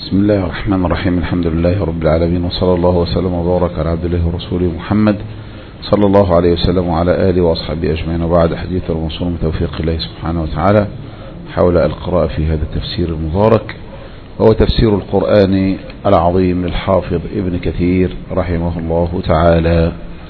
بسم الله الرحمن الرحيم. الحمد لله رب العالمين، وصلى الله وسلم وبارك على عبد الله ورسوله محمد صلى الله عليه وسلم وعلى آله وأصحابه أجمعين. وبعد، حديث الموصول من توفيق الله سبحانه وتعالى حول القراءة في هذا التفسير المبارك، وهو تفسير القرآن العظيم للحافظ ابن كثير رحمه الله تعالى.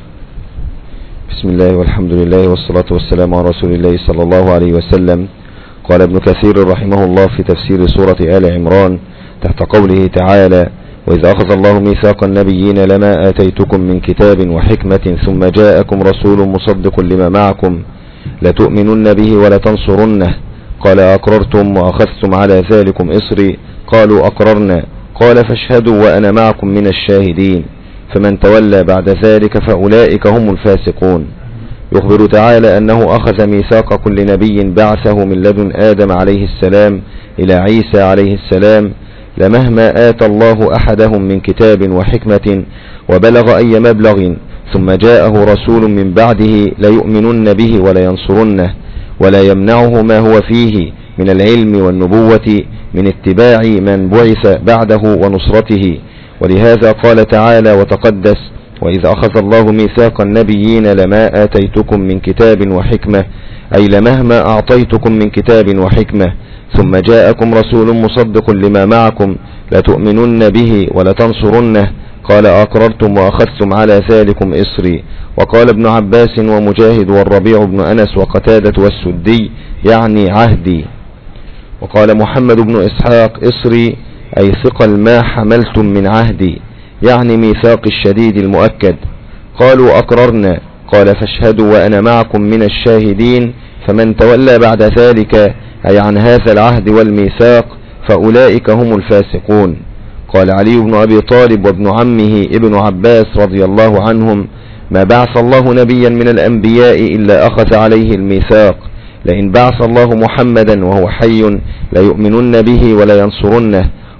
بسم الله والحمد لله والصلاة والسلام على رسول الله صلى الله عليه وسلم. قال ابن كثير رحمه الله في تفسير سورة آل عمران تحت قوله تعالى: وإذ أخذ الله ميثاق النبيين لما آتيتكم من كتاب وحكمة ثم جاءكم رسول مصدق لما معكم لتؤمنن به ولتنصرنه، قال أقررتم وأخذتم على ذلكم إصري، قالوا أقررنا، قال فاشهدوا وأنا معكم من الشاهدين، فمن تولى بعد ذلك فأولئك هم الفاسقون. يخبر تعالى أنه أخذ ميثاق كل نبي بعثه من لدن آدم عليه السلام إلى عيسى عليه السلام، لمهما آتى الله أحدهم من كتاب وحكمة وبلغ أي مبلغ ثم جاءه رسول من بعده ليؤمنن به ولينصرنه، ولا يمنعه ما هو فيه من العلم والنبوة من اتباع من بعث بعده ونصرته. ولهذا قال تعالى وتقدس: وإذ أخذ الله ميثاق النبيين لما آتيتكم من كتاب وحكمة، أي لمهما أعطيتكم من كتاب وحكمة ثم جاءكم رسول مصدق لما معكم لتؤمنن به ولتنصرنه، قال أقررتم وأخذتم على ذلكم إصري. وقال ابن عباس ومجاهد والربيع بن أنس وقتادة والسدي يعني عهدي. وقال محمد بن إسحاق إصري أي ثقل ما حملتم من عهدي، يعني ميثاق الشديد المؤكد. قالوا أقررنا، قال فاشهدوا وأنا معكم من الشاهدين، فمن تولى بعد ذلك أي عن هذا العهد والميثاق فأولئك هم الفاسقون. قال علي بن أبي طالب وابن عمه ابن عباس رضي الله عنهم: ما بعث الله نبيا من الأنبياء إلا أخذ عليه الميثاق، لئن بعث الله محمدا وهو حي ليؤمنن به ولينصرنه،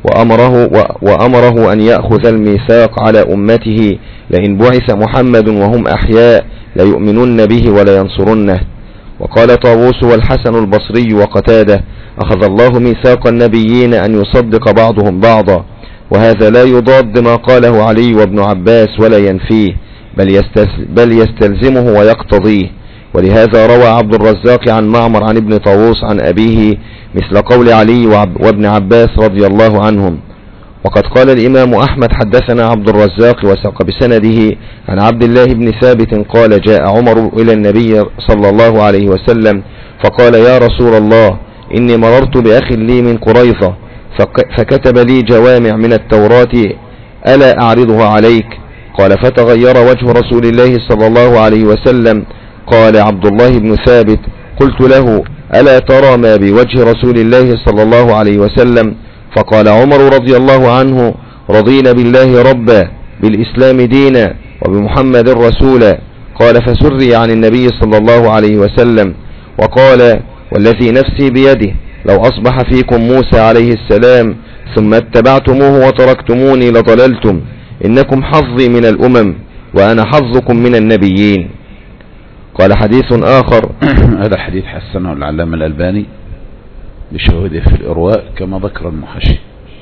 وأمره أن يأخذ الميثاق على أمته، لئن بعث محمد وهم أحياء ليؤمنن به ولينصرنه. وقال طاووس والحسن البصري وقتادة: أخذ الله ميثاق النبيين أن يصدق بعضهم بعضا، وهذا لا يضاد ما قاله علي وابن عباس ولا ينفيه، بل يستلزمه ويقتضيه. ولهذا روى عبد الرزاق عن معمر عن ابن طاووس عن أبيه مثل قول علي وابن عباس رضي الله عنهم. وقد قال الإمام أحمد: حدثنا عبد الرزاق وساق بسنده عن عبد الله بن ثابت قال: جاء عمر إلى النبي صلى الله عليه وسلم فقال: يا رسول الله، إني مررت بأخ لي من قريظة فكتب لي جوامع من التوراة، ألا أعرضها عليك؟ قال: فتغير وجه رسول الله صلى الله عليه وسلم. قال عبد الله بن ثابت: قلت له: ألا ترى ما بوجه رسول الله صلى الله عليه وسلم؟ فقال عمر رضي الله عنه: رضينا بالله ربا، بالإسلام دينا، وبمحمد رسولا. قال: فسري عن النبي صلى الله عليه وسلم، وقال: والذي نفسي بيده لو أصبح فيكم موسى عليه السلام ثم اتبعتموه وتركتموني لضللتم، إنكم حظي من الأمم وأنا حظكم من النبيين. قال حديث آخر هذا حديث حسنه العلامة الألباني بشواهده في الإرواء كما ذكر المحشي.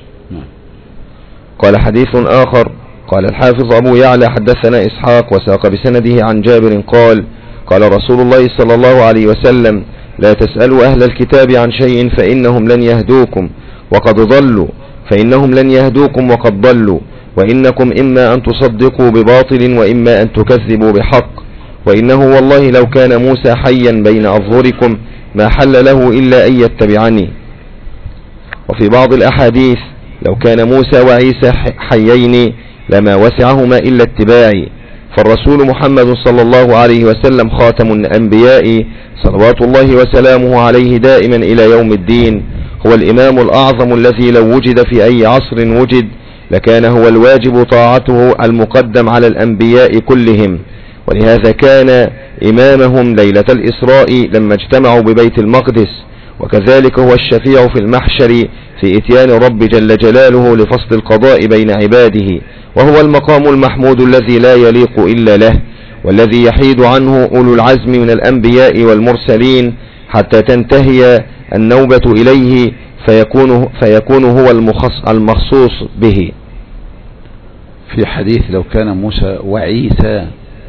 قال حديث آخر قال الحافظ أبو يعلى: حدثنا إسحاق وساق بسنده عن جابر قال: قال رسول الله صلى الله عليه وسلم: لا تسألوا أهل الكتاب عن شيء فإنهم لن يهدوكم وقد ضلوا، فإنهم لن يهدوكم وقد ضلوا، وإنكم إما أن تصدقوا بباطل وإما أن تكذبوا بحق، وإنه والله لو كان موسى حيا بين أظهركم ما حل له إلا أن يتبعني. وفي بعض الأحاديث: لو كان موسى وعيسى حيين لما وسعهما إلا اتباعي. فالرسول محمد صلى الله عليه وسلم خاتم الأنبياء صلوات الله وسلامه عليه دائما إلى يوم الدين، هو الإمام الأعظم الذي لو وجد في أي عصر وجد لكان هو الواجب طاعته المقدم على الأنبياء كلهم. ولهذا كان إمامهم ليلة الإسراء لما اجتمعوا ببيت المقدس، وكذلك هو الشفيع في المحشر في إتيان رب جل جلاله لفصل القضاء بين عباده، وهو المقام المحمود الذي لا يليق إلا له، والذي يحيد عنه أولو العزم من الأنبياء والمرسلين حتى تنتهي النوبة إليه فيكون هو المخصوص به. في حديث لو كان موسى وعيسى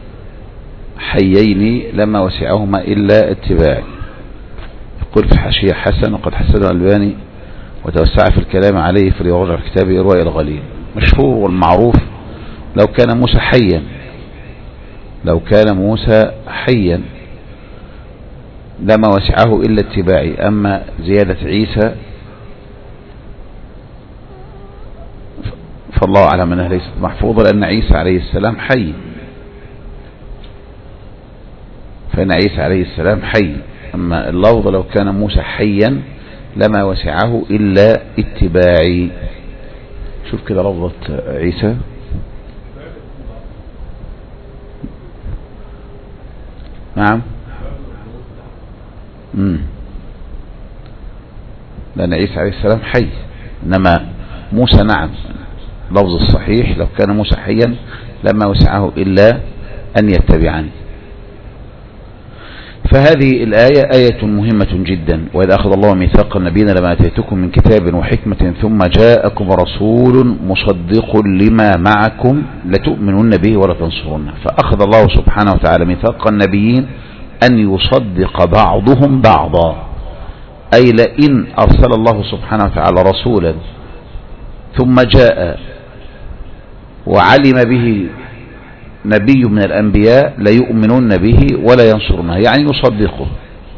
حيين لما وسعهما إلا اتباعي. يقول في الحاشية حسن وقد حسنه الألباني وتوسع في الكلام عليه فليراجع في كتابه إرواء الغليل. مشهور والمعروف لو كان موسى حيا، لو كان موسى حيا لما وسعه إلا اتباعي. أما زيادة عيسى فالله أعلم أنها ليست محفوظة، لأن عيسى عليه السلام حي، فإن عيسى عليه السلام حي. أما اللفظ لو كان موسى حيا لما وسعه إلا اتباعي. شوف كده لفظة عيسى، نعم، لأن عيسى عليه السلام حي، إنما موسى نعم لفظ الصحيح لو كان موسى حيا لما وسعه إلا أن يتبعني. فهذه الآية آية مهمة جدا. وإذا أخذ الله ميثاق النبيين لما أتيتكم من كتاب وحكمة ثم جاءكم رسول مصدق لما معكم لتؤمنون به ولا تنصرونه. فأخذ الله سبحانه وتعالى ميثاق النبيين أن يصدق بعضهم بعضا، أي لئن أرسل الله سبحانه وتعالى رسولا ثم جاء وعلم به نبي من الأنبياء ليؤمنون به ولا ينصرونه، يعني يصدقه.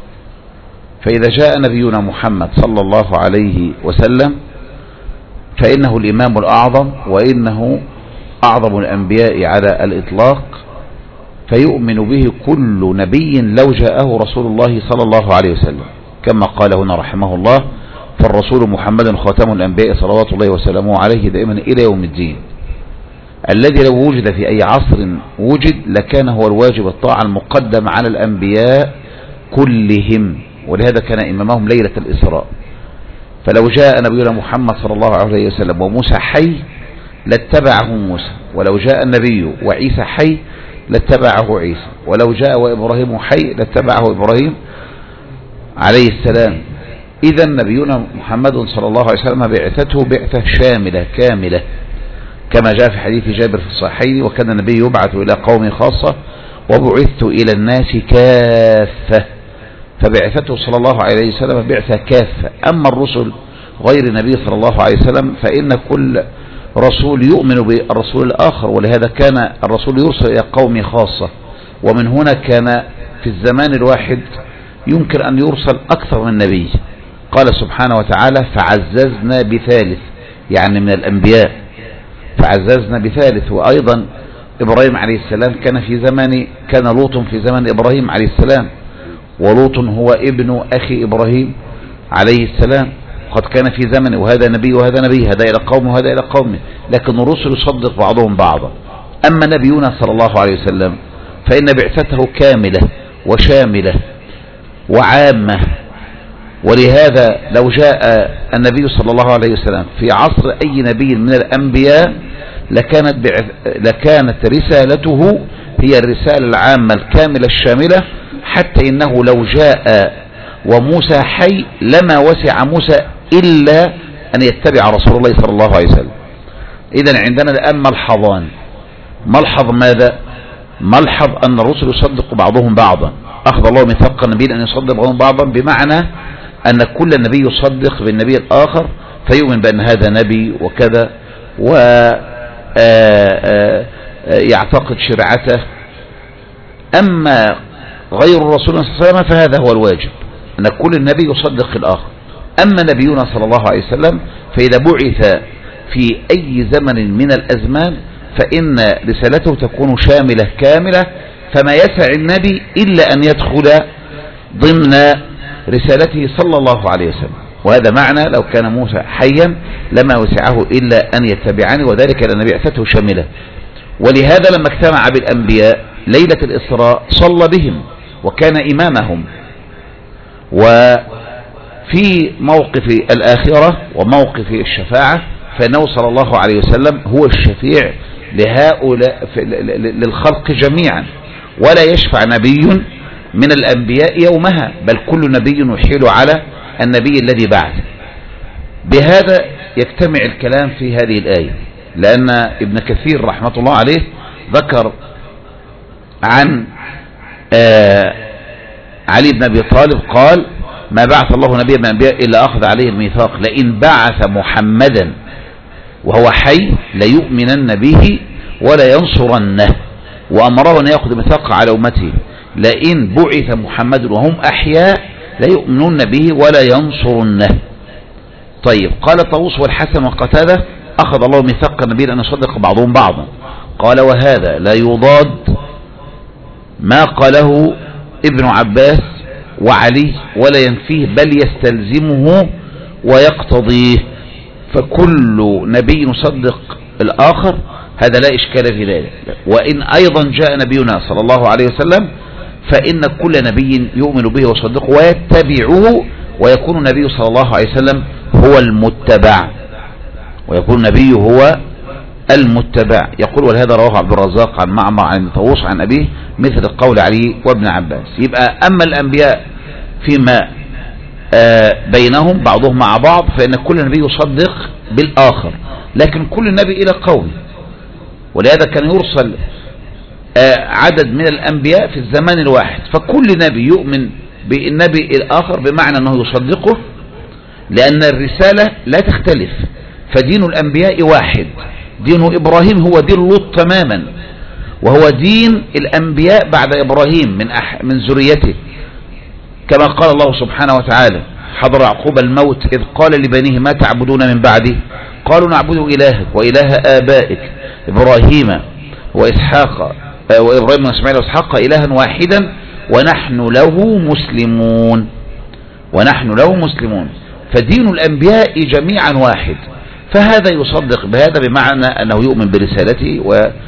فإذا جاء نبينا محمد صلى الله عليه وسلم فإنه الإمام الأعظم وإنه أعظم الأنبياء على الإطلاق، فيؤمن به كل نبي لو جاءه رسول الله صلى الله عليه وسلم، كما قال هنا رحمه الله: فالرسول محمد خاتم الأنبياء صلوات الله وسلامه عليه دائما إلى يوم الدين، الذي لو وجد في أي عصر وجد لكان هو الواجب الطاعة المقدم على الأنبياء كلهم، ولهذا كان إمامهم ليلة الإسراء. فلو جاء نبينا محمد صلى الله عليه وسلم وموسى حي لاتبعه موسى، ولو جاء النبي وعيسى حي لاتبعه عيسى، ولو جاء وإبراهيم حي لاتبعه إبراهيم عليه السلام. إذا نبينا محمد صلى الله عليه وسلم بعثته بعثة شاملة كاملة، كما جاء في حديث جابر في الصحيحين: وكان النبي يبعث إلى قوم خاصة وبعثت إلى الناس كافة. فبعثته صلى الله عليه وسلم بعثة كافة. أما الرسل غير النبي صلى الله عليه وسلم فإن كل رسول يؤمن بالرسول الآخر، ولهذا كان الرسول يرسل إلى قوم خاصة، ومن هنا كان في الزمان الواحد يمكن أن يرسل أكثر من نبي. قال سبحانه وتعالى: فعززنا بثالث، يعني من الأنبياء فعززنا بثالث. وأيضا إبراهيم عليه السلام كان لوط في زمن إبراهيم عليه السلام، ولوط هو ابن أخي إبراهيم عليه السلام، قد كان في زمن، وهذا نبي وهذا نبي، هذا إلى قومه وهذا إلى قومه، لكن الرسل يصدق بعضهم بعضا. أما نبينا صلى الله عليه وسلم فإن بعثته كاملة وشاملة وعامة، ولهذا لو جاء النبي صلى الله عليه وسلم في عصر أي نبي من الأنبياء لكانت رسالته هي الرسالة العامة الكاملة الشاملة، حتى إنه لو جاء وموسى حي لما وسع موسى إلا أن يتبع رسول الله صلى الله عليه وسلم. إذن عندنا الآن ملحظان. ملحظ ماذا؟ ملحظ أن الرسل يصدق بعضهم بعضا. أخذ الله ميثاق النبيين أن يصدق بعضهم بعضا، بمعنى أن كل نبي يصدق بالنبي الآخر فيؤمن بأن هذا نبي وكذا ويعتقد شرعته. أما غير الرسول صلى الله عليه وسلم فهذا هو الواجب، أن كل النبي يصدق الآخر. أما نبينا صلى الله عليه وسلم فإذا بعث في أي زمن من الأزمان فإن رسالته تكون شاملة كاملة، فما يسع النبي إلا أن يدخل ضمن رسالته صلى الله عليه وسلم. وهذا معنى لو كان موسى حيا لما وسعه إلا أن يتبعني، وذلك لأن بعثته شاملة. ولهذا لما اجتمع بالأنبياء ليلة الإسراء صلى بهم وكان إمامهم. وفي موقف الآخرة وموقف الشفاعة فإنه صلى الله عليه وسلم هو الشفيع لهؤلاء للخلق جميعا، ولا يشفع نبي من الأنبياء يومها، بل كل نبي يحيل على النبي الذي بعد. بهذا يجتمع الكلام في هذه الآية، لأن ابن كثير رحمة الله عليه ذكر عن علي بن أبي طالب قال: ما بعث الله نبيا من الأنبياء إلا أخذ عليه الميثاق، لئن بعث محمدا وهو حي ليؤمنن به ولا ينصرنه، وأمره أن يأخذ الميثاق على أمته، لئن بعث محمد وهم أحياء ليؤمنون به ولا ينصرنه. طيب، قال طاووس والحسن وقتادة: أخذ الله ميثاق النبي أن يصدق بعضهم بعضا. قال: وهذا لا يضاد ما قاله ابن عباس وعلي ولا ينفيه، بل يستلزمه ويقتضيه، فكل نبي يصدق الآخر، هذا لا إشكال في ذلك. وإن أيضا جاء نبينا صلى الله عليه وسلم فإن كل نبي يؤمن به ويصدقه ويتبعه، ويكون النبي صلى الله عليه وسلم هو المتبع، ويكون النبي هو المتبع. يقول: ولهذا رواه عبد الرزاق عن معمر عن طاووس عن أبيه مثل قول علي وابن عباس. يبقى أما الأنبياء فيما بينهم بعضهم مع بعض فإن كل نبي يصدق بالآخر، لكن كل نبي إلى قوله. ولهذا كان يرسل عدد من الأنبياء في الزمان الواحد، فكل نبي يؤمن بالنبي الآخر بمعنى أنه يصدقه، لأن الرسالة لا تختلف، فدين الأنبياء واحد. دين إبراهيم هو دين لوط تماما، وهو دين الأنبياء بعد إبراهيم من ذريته، كما قال الله سبحانه وتعالى: حضر يعقوب الموت إذ قال لبنيه ما تعبدون من بعدي، قالوا نعبد إلهك وإله آبائك إبراهيم وإسحاق وإبراهيم وإسماعيل وإسحاق إلها واحدا ونحن له مسلمون. فدين الأنبياء جميعا واحد، فهذا يصدق بهذا بمعنى أنه يؤمن برسالته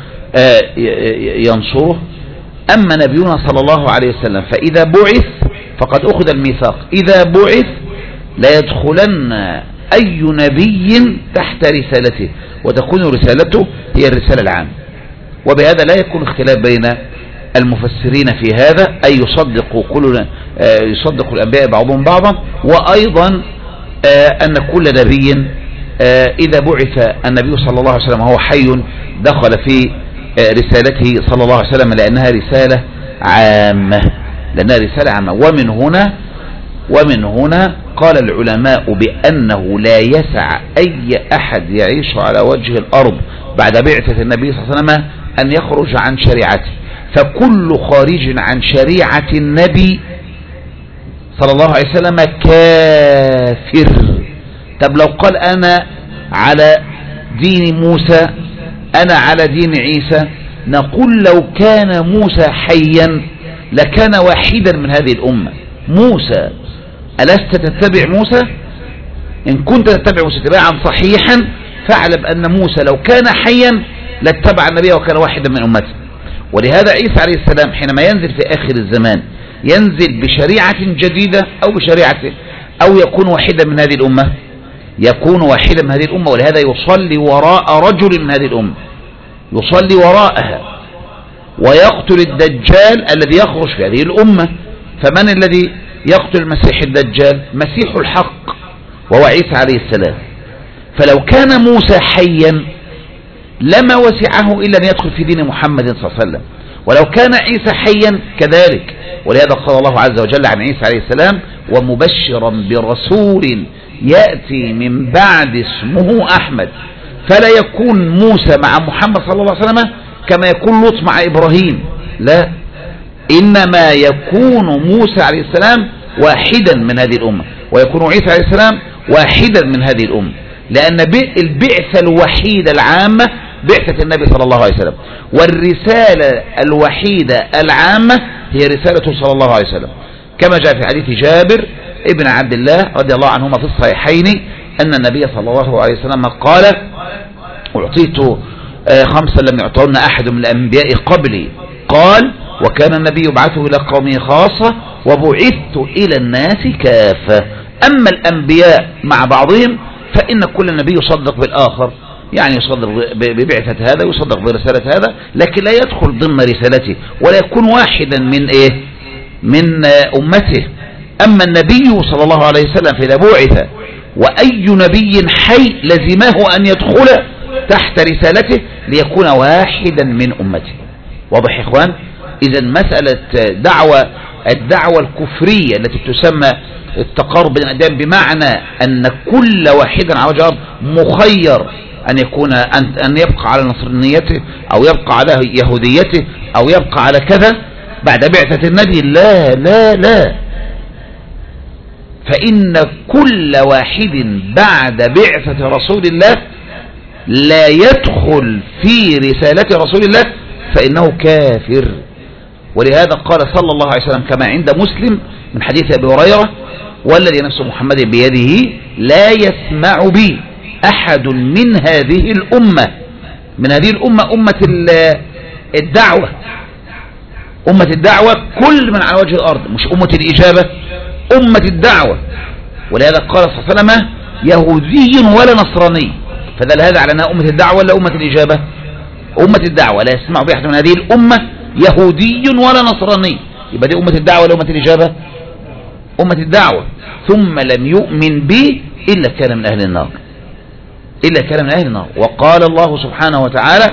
وينصره. أما نبينا صلى الله عليه وسلم فإذا بعث فقد أخذ الميثاق، إذا بعث لا يدخلن أي نبي تحت رسالته، وتكون رسالته هي الرسالة العامة. وبهذا لا يكون اختلاف بين المفسرين في هذا، أي يصدق الأنبياء بعضهم بعضا، وأيضا أن كل نبي إذا بعث النبي صلى الله عليه وسلم وهو حي دخل في رسالته صلى الله عليه وسلم، لأنها رسالة عامة. ومن هنا قال العلماء بأنه لا يسع أي أحد يعيش على وجه الأرض بعد بعثة النبي صلى الله عليه وسلم أن يخرج عن شريعته، فكل خارج عن شريعة النبي صلى الله عليه وسلم كافر. طب لو قال أنا على دين موسى، أنا على دين عيسى، نقول لو كان موسى حيا لكان واحدا من هذه الأمة. موسى، ألست تتبع موسى؟ إن كنت تتبع موسى تباعا صحيحا فاعلم أن موسى لو كان حيا لاتبع النبي وكان واحدا من أمته. ولهذا عيسى عليه السلام حينما ينزل في آخر الزمان ينزل بشريعة جديدة أو بشريعة أو يكون واحدا من هذه الأمة، يكون واحدا من هذه الأمة. ولهذا يصلي وراء رجل من هذه الأمة، يصلي وراءها ويقتل الدجال الذي يخرج في هذه الأمة. فمن الذي يقتل المسيح الدجال؟ مسيح الحق وهو عيسى عليه السلام. فلو كان موسى حيا لما وسعه إلا أن يدخل في دين محمد صلى الله عليه وسلم، ولو كان عيسى حيا كذلك. ولهذا قال الله عز وجل عن عيسى عليه السلام: ومبشرا برسول يأتي من بعد اسمه أحمد. فلا يكون موسى مع محمد صلى الله عليه وسلم كما يكون لوط مع إبراهيم، لا، إنما يكون موسى عليه السلام واحدا من هذه الأمة، ويكون عيسى عليه السلام واحدا من هذه الأمة، لأن البعثة الوحيدة العامة بعثة النبي صلى الله عليه وسلم، والرسالة الوحيدة العامة هي رسالته صلى الله عليه وسلم، كما جاء في حديث جابر ابن عبد الله رضي الله عنهما في الصحيحين أن النبي صلى الله عليه وسلم قال: أعطيت 5 لم يعطون أحد من الأنبياء قبلي، قال: وكان النبي يبعثه إلى قومه خاصة وبعثت إلى الناس كافة. أما الأنبياء مع بعضهم فإن كل نبي يصدق بالآخر، يعني يصدق ببعثة هذا ويصدق برسالة هذا، لكن لا يدخل ضمن رسالته ولا يكون واحدا من أمته. أما النبي صلى الله عليه وسلم فإذا بعث وأي نبي حي لزمه أن يدخل تحت رسالته ليكون واحدا من أمته. واضح يا إخوان؟ إذا مسألة الدعوة الكفرية التي تسمى التقارب بين الأديان بمعنى أن كل واحد على وجه الأرض مخير أن يبقى على نصرانيته أو يبقى على يهوديته أو يبقى على كذا بعد بعثة النبي، لا لا لا، فإن كل واحد بعد بعثة رسول الله لا يدخل في رسالة رسول الله فإنه كافر. ولهذا قال صلى الله عليه وسلم كما عند مسلم من حديث أبي هريرة: والذي نفس محمد بيده لا يسمع بي أحد من هذه الأمة، أمة الدعوة، أمة الدعوة كل من على وجه الأرض، مش أمة الإجابة، أمة الدعوة. ولهذا قال صلى الله عليه وسلم: يهودي ولا نصراني. فدل هذا على أنها أمة الدعوة ولا أمة الإجابة؟ أمة الدعوة، لا يسمع بأحد من هذه الأمة يهودي ولا نصراني. يبقى دي أمة الدعوة ولا أمة الإجابة؟ أمة الدعوة. ثم لم يؤمن بي إلا كان من أهل النار، إلا كان من أهل النار. وقال الله سبحانه وتعالى: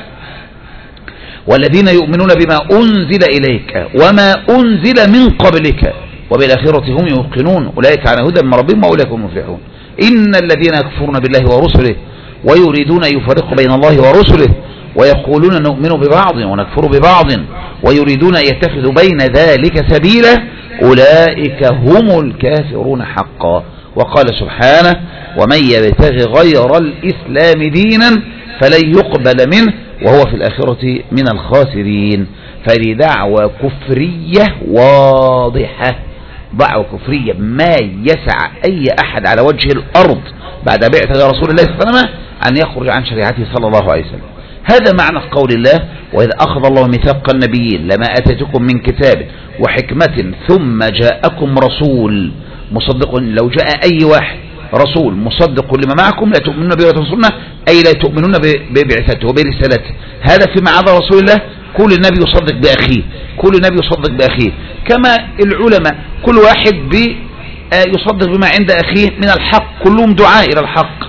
والذين يؤمنون بما أنزل إليك وما أنزل من قبلك وبالآخرة هم يوقنون أولئك على هدى من ربهم وأولئك هم المفلحون. إن الذين يكفرون بالله ورسله ويريدون أن يفرقوا بين الله ورسله ويقولون نؤمن ببعض ونكفر ببعض ويريدون أن يتخذوا بين ذلك سبيلا أولئك هم الكافرون حقا. وقال سبحانه: ومن يبتغي غير الإسلام دينا فلن يقبل منه وهو في الآخرة من الخاسرين. فهذه دعوة كفرية واضحة، دعوة كفرية ما يسع أي أحد على وجه الأرض بعد بعثة رسول الله صلى الله عليه وسلم أن يخرج عن شريعته صلى الله عليه وسلم. هذا معنى قول الله: وإذا أخذ الله ميثاق النبيين لما أتيتكم من كتاب وحكمة ثم جاءكم رسول مصدق. لو جاء أي واحد رسول مصدق لما معكم لا تؤمنون به وتنصرونه، أي لا تؤمنون ببعثته وبرسالته. هذا فيما عدا رسول الله. كل النبي يصدق بأخيه، كل النبي يصدق بأخيه، كما العلماء كل واحد يصدق بما عند أخيه من الحق، كلهم دعاء إلى الحق.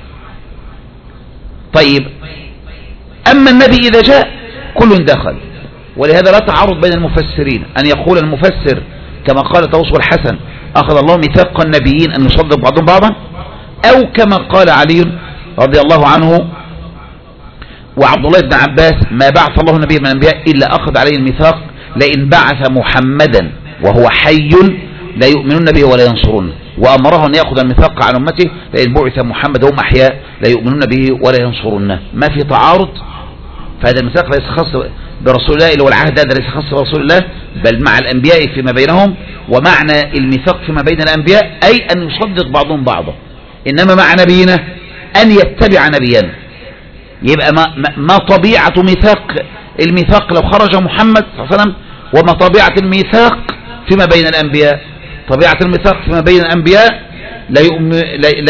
طيب، أما النبي إذا جاء كل دخل. ولهذا لا تعارض بين المفسرين أن يقول المفسر كما قال طاووس الحسن: أخذ الله ميثاق النبيين أن يصدق بعضهم بعضا، أو كما قال علي رضي الله عنه وعبد الله بن عباس: ما بعث الله نبيا من الأنبياء إلا أخذ عليه الميثاق لئن بعث محمدا وهو حي لا يؤمنون به ولا ينصرونه، وأمره أن يأخذ الميثاق عن أمته لئن بعث محمد وهم أحياء لا يؤمنون به ولا ينصرونه. ما في تعارض. فهذا الميثاق ليس خاص برسول الله، إلا والعهد هذا ليس خاص برسول الله بل مع الأنبياء فيما بينهم. ومعنى الميثاق فيما بين الأنبياء أي أن يصدق بعضهم بعضا، إنما مع نبينا أن يتبع نبينا. يبقى ما طبيعة الميثاق لو خرج محمد صلى الله عليه وسلم، وما طبيعة الميثاق فيما بين الأنبياء. طبيعة الميثاق فيما بين الأنبياء لا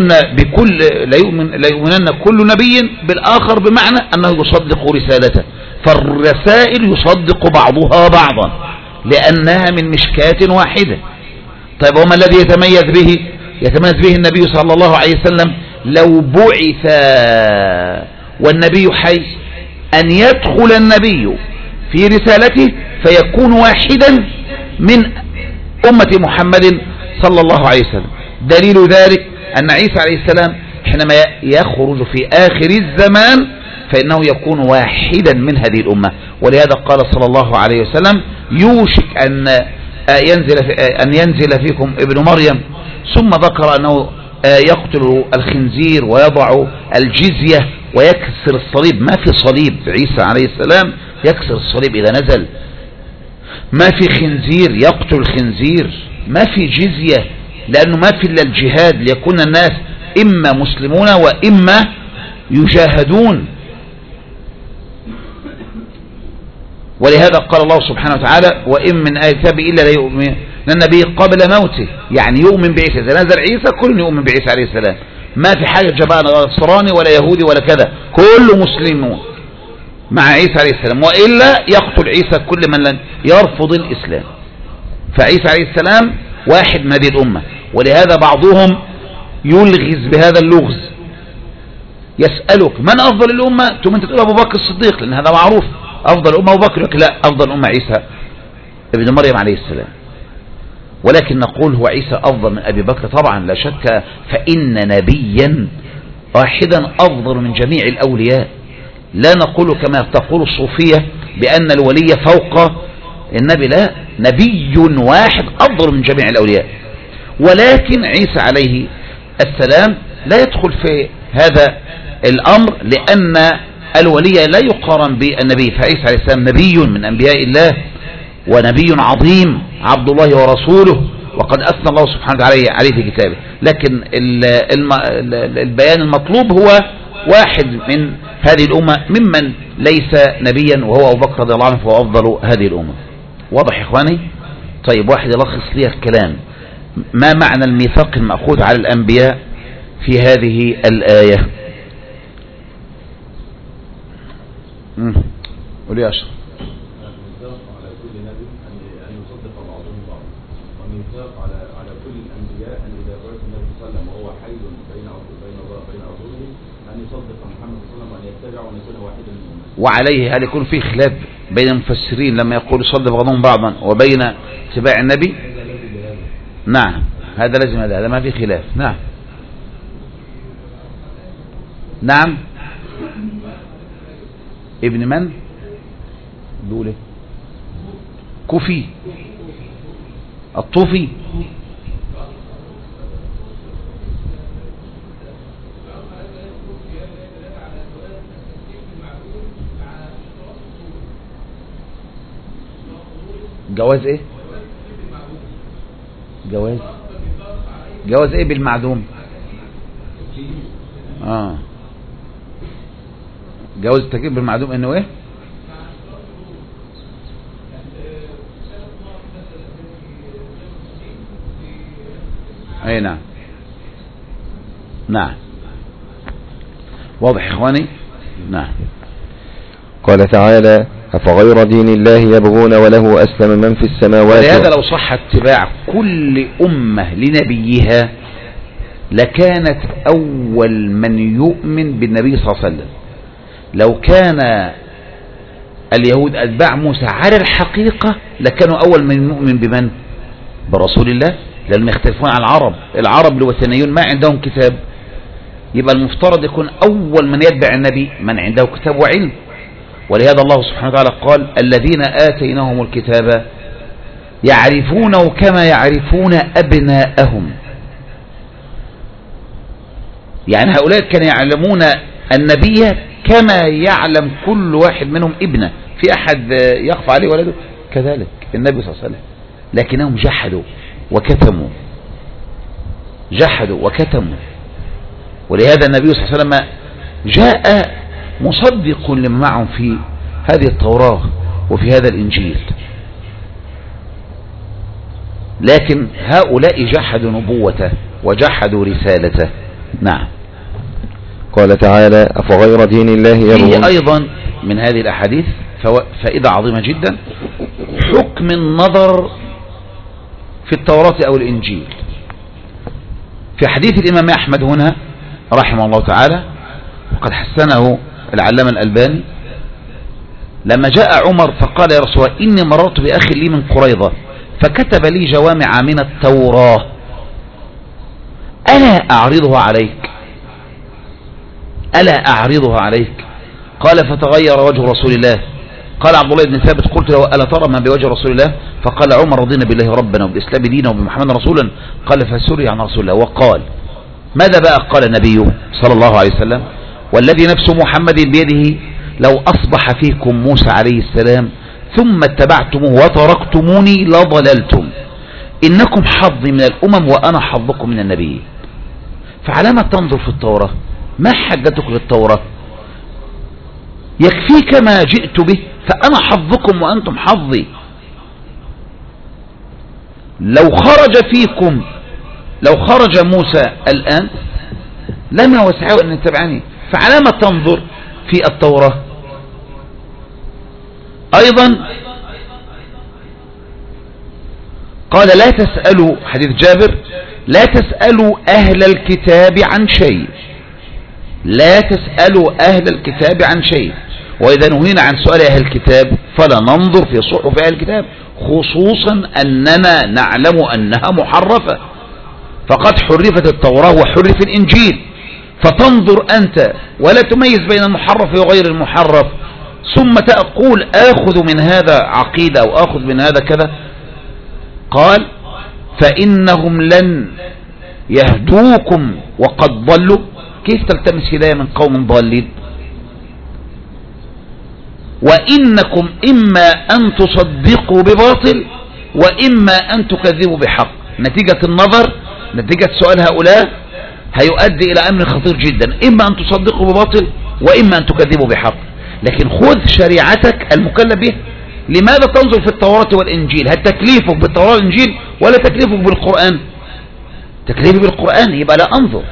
يؤمنن كل نبي بالآخر، بمعنى أنه يصدق رسالته، فالرسائل يصدق بعضها بعضا لأنها من مشكاة واحدة. طيب، وما الذي يتميز به النبي صلى الله عليه وسلم لو بعث والنبي حي؟ أن يدخل النبي في رسالته فيكون واحدا من أمة محمد صلى الله عليه وسلم. دليل ذلك أن عيسى عليه السلام حينما يخرج في آخر الزمان فإنه يكون واحدا من هذه الأمة. ولهذا قال صلى الله عليه وسلم: يوشك أن ينزل فيكم ابن مريم. ثم ذكر أنه يقتل الخنزير ويضع الجزية ويكسر الصليب. ما في صليب عيسى عليه السلام يكسر الصليب إذا نزل، ما في خنزير يقتل الخنزير، ما في جزية، لأنه ما في إلا الجهاد ليكون الناس إما مسلمون وإما يجاهدون. ولهذا قال الله سبحانه وتعالى: وإن من آية الكتاب إلا لا يؤمن النبي قبل موته، يعني يؤمن بعيسى. إذا نزل عيسى كل يؤمن بعيسى عليه السلام، ما في حاجة جبان نصراني ولا يهودي ولا كذا، كل مسلمون مع عيسى عليه السلام، وإلا يقتل عيسى كل من لن يرفض الإسلام. فعيسى عليه السلام واحد من هذه الأمة. ولهذا بعضهم يلغز بهذا اللغز، يسألك من أفضل الأمة؟ ثم أنت تقول أبو بكر الصديق، لأن هذا معروف، أفضل الأمة أبو بكر. لا، أفضل الأمة عيسى ابن مريم عليه السلام. ولكن نقول هو عيسى أفضل من أبي بكر طبعا لا شك، فإن نبيا واحدا أفضل من جميع الأولياء. لا نقول كما تقول الصوفية بأن الولي فوق النبي، لا، نبي واحد أفضل من جميع الأولياء. ولكن عيسى عليه السلام لا يدخل في هذا الأمر، لأن الولي لا يقارن بالنبي. فعيسى عليه السلام نبي من أنبياء الله ونبي عظيم، عبد الله ورسوله، وقد أثنى الله سبحانه وتعالى عليه في كتابه. لكن البيان المطلوب هو واحد من هذه الأمة ممن ليس نبيا، وهو أبو بكر رضي الله عنه، فهو أفضل هذه الأمة. واضح يا إخواني؟ طيب، واحد يلخص لي الكلام. ما معنى الميثاق المأخوذ على الأنبياء في هذه الآية؟ قولي يا أشرف. الميثاق على كل نبي أن يصدق بعضهم بعضا، والميثاق على كل الأنبياء أن إذا بعث النبي صلى الله عليه وسلم وهو حي بين أظهره أن يصدق محمد صلى الله عليه وسلم وأن يتبع وأن يكون واحدا منهم. وعليه هل يكون في خلاف بين المفسرين لما يقول يصدق بعضهم بعضا وبين اتباع النبي؟ نعم، هذا لازم، هذا ما في خلاف. نعم نعم. ابن من؟ دولة كوفي الطوفي. جواز ايه؟ جواز ايه بالمعدوم؟ جواز التكليف بالمعدوم انه ايه؟ اي نعم نعم. واضح يا اخواني؟ نعم. قال تعالى: أفغير دين الله يبغون وله أسلم من في السماوات. ولهذا لو صح اتباع كل أمة لنبيها لكانت أول من يؤمن بالنبي صلى الله عليه وسلم. لو كان اليهود أتباع موسى على الحقيقة لكانوا أول من يؤمن بمن؟ برسول الله، لأنهم يختلفون عن العرب الوثنيون ما عندهم كتاب. يبقى المفترض يكون أول من يتبع النبي من عنده كتاب وعلم. ولهذا الله سبحانه وتعالى قال: الذين آتيناهم الكتاب يعرفونه كما يعرفون أبناءهم. يعني هؤلاء كانوا يعلمون النبي كما يعلم كل واحد منهم ابنه. في أحد يخفى عليه ولده؟ كذلك النبي صلى الله عليه وسلم، لكنهم جحدوا وكتموا. ولهذا النبي صلى الله عليه وسلم جاء مصدق لما معهم في هذه التوراة وفي هذا الإنجيل، لكن هؤلاء جحدوا نبوته وجحدوا رسالته. نعم. قال تعالى: أفغير دين الله يبغون. فيه أيضا من هذه الأحاديث فائدة عظيمة جدا، حكم النظر في التوراة أو الإنجيل. في حديث الإمام أحمد هنا رحمه الله تعالى، وقد حسنه العلامة الألباني، لما جاء عمر فقال: يا رسول الله، إني مررت بأخ لي من قريظة فكتب لي جوامع من التوراة، ألا أعرضها عليك؟ قال: فتغير وجه رسول الله. قال عبد الله بن ثابت: قلت له: ألا ترى ما بوجه رسول الله؟ فقال عمر: رضينا بالله ربنا وبالإسلام دينا وبمحمد رسولا. قال: فسري عن رسول الله. وقال: ماذا بقى قال النبي صلى الله عليه وسلم: والذي نفس محمد بيده لو أصبح فيكم موسى عليه السلام ثم اتبعتموه وتركتموني لضللتم، إنكم حظي من الأمم وأنا حظكم من النبي. فعلى ما تنظر في التوراة؟ ما حجتك للتوراة؟ يكفيك ما جئت به، فأنا حظكم وأنتم حظي. لو خرج موسى الآن لما وسعه أن يتبعني، فعلى ما تنظر في التوراة؟ أيضا قال لا تسألوا، حديث جابر، لا تسألوا أهل الكتاب عن شيء، لا تسألوا أهل الكتاب عن شيء. وإذا نهينا عن سؤال أهل الكتاب فلا ننظر في صحف أهل الكتاب، خصوصا أننا نعلم أنها محرفة، فقد حرفت التوراة وحرف الإنجيل، فتنظر أنت ولا تميز بين المحرف وغير المحرف، ثم تقول آخذ من هذا عقيدة أو آخذ من هذا كذا. قال فإنهم لن يهدوكم وقد ضلوا. كيف تلتمس هداية من قوم ضالين؟ وإنكم إما أن تصدقوا بباطل وإما أن تكذبوا بحق. نتيجة النظر، نتيجة سؤال هؤلاء هيؤدي إلى أمر خطير جدا، إما أن تصدقوا بباطل وإما أن تكذبوا بحق. لكن خذ شريعتك المكلف به. لماذا تنظر في التوراة والإنجيل؟ هل تكليفك بالتوراة والإنجيل ولا تكليفك بالقرآن؟ تكليفي بالقرآن، يبقى لا أنظر.